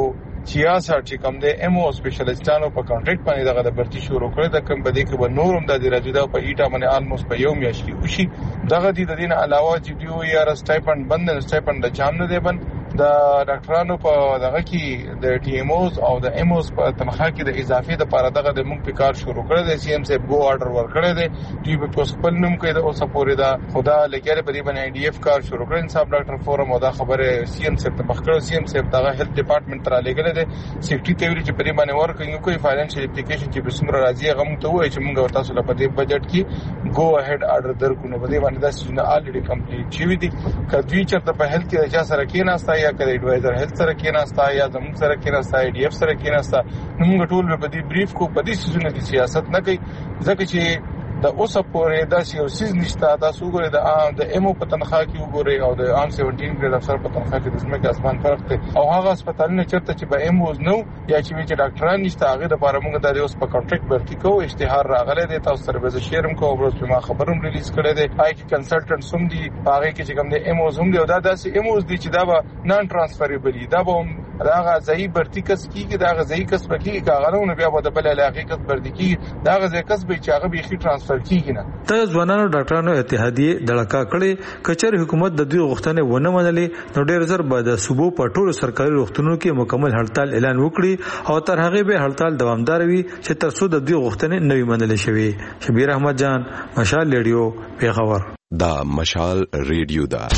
166 چې کوم د ام او سپیشلیستانو په کانټریکټ باندې دغه د برتی شروع کړی د کوم بده کې و نورم د راځي دا په ایټا باندې آلموست په یو میاشت کې وشي دغه د دین علاوه چې دیو یا سټایپند بند سټایپند د جام نه دی بند د ډاکټرانو په دغه کې د ټي ام اوز او د ام اوز په تنخواه کې د اضافي د لپاره دغه د مونږ په کار شروع کړی د سی ام سی ګو آرډر ورکړی دی دوی په خپل نوم کې د اوس پورې دا خدا لګره په دې باندې ای ډی اف کار شروع کړی انصاف ډاکټر فورم او دا خبره سی ام سی ته مخکړه سی ام سی دغه هیلث ډپارټمنټ تر لګره دی سیفټي تیوري چې په دې باندې ورکړي کوئی فاینانشل اپلیکیشن چې په سمره راځي هغه مونږ ته وایي چې مونږ ورته سره په دې بجټ کې ګو اهيد آرډر درکو نو په دې باندې دا سونه الریډي کمپلیټ شوی دي کدوې چرته په هیلث کې چا سره کې ناستا یا کړي ایڈوایزر سره کېناستا یا زموږ سره کېناستا ای ډی اف سره کېناستا موږ ټول په دې بریف کو په دې سيزونه کې سیاست نه کوي ځکه چې د اوسه پورې د سیاسي نشتا تاسو ګورئ د ایمو په تنخواه کې وګورئ او د عام 17 ګریډ افسر په تنخواه کې د اسمه اسمان فرق دی او هغه هسپتالونه چرته چې به ایموز نو یا چې ډاکټران نشته هغه د لپاره موږ د اوس په کانټریکټ برتی کوو اشتهار راغلی دی تاسو سره به شیرم کوو ورځ په ما خبروم ریلیز کړی دی آی کی کنسلټنټ سم دی هغه کې چې کوم د ایموز هم دی او دا داسې ایموز دی چې دا به نان ترانسفریبل دی دا به راغه ځای برتی کس کیږي دا غځای کس پکې کاغلونه بیا په بل علاقې کس برتی کیږي دا غځای کس به چې هغه به ترانسفر کیږي نه ته ځوانانو ډاکټرانو اتحادیه دړکا کړي کچر حکومت د دوی غوښتنې ونه منلې نو ډېر زر به د صوبو په ټولو سرکاري روغتونونو کې مکمل هړتال اعلان وکړي او تر هغه به هړتال دوامدار وي چې تر څو د دوی غوښتنې نوي منل شي. شبیر احمد جان مشال ریډیو پیښور. دا مشال ریډیو دا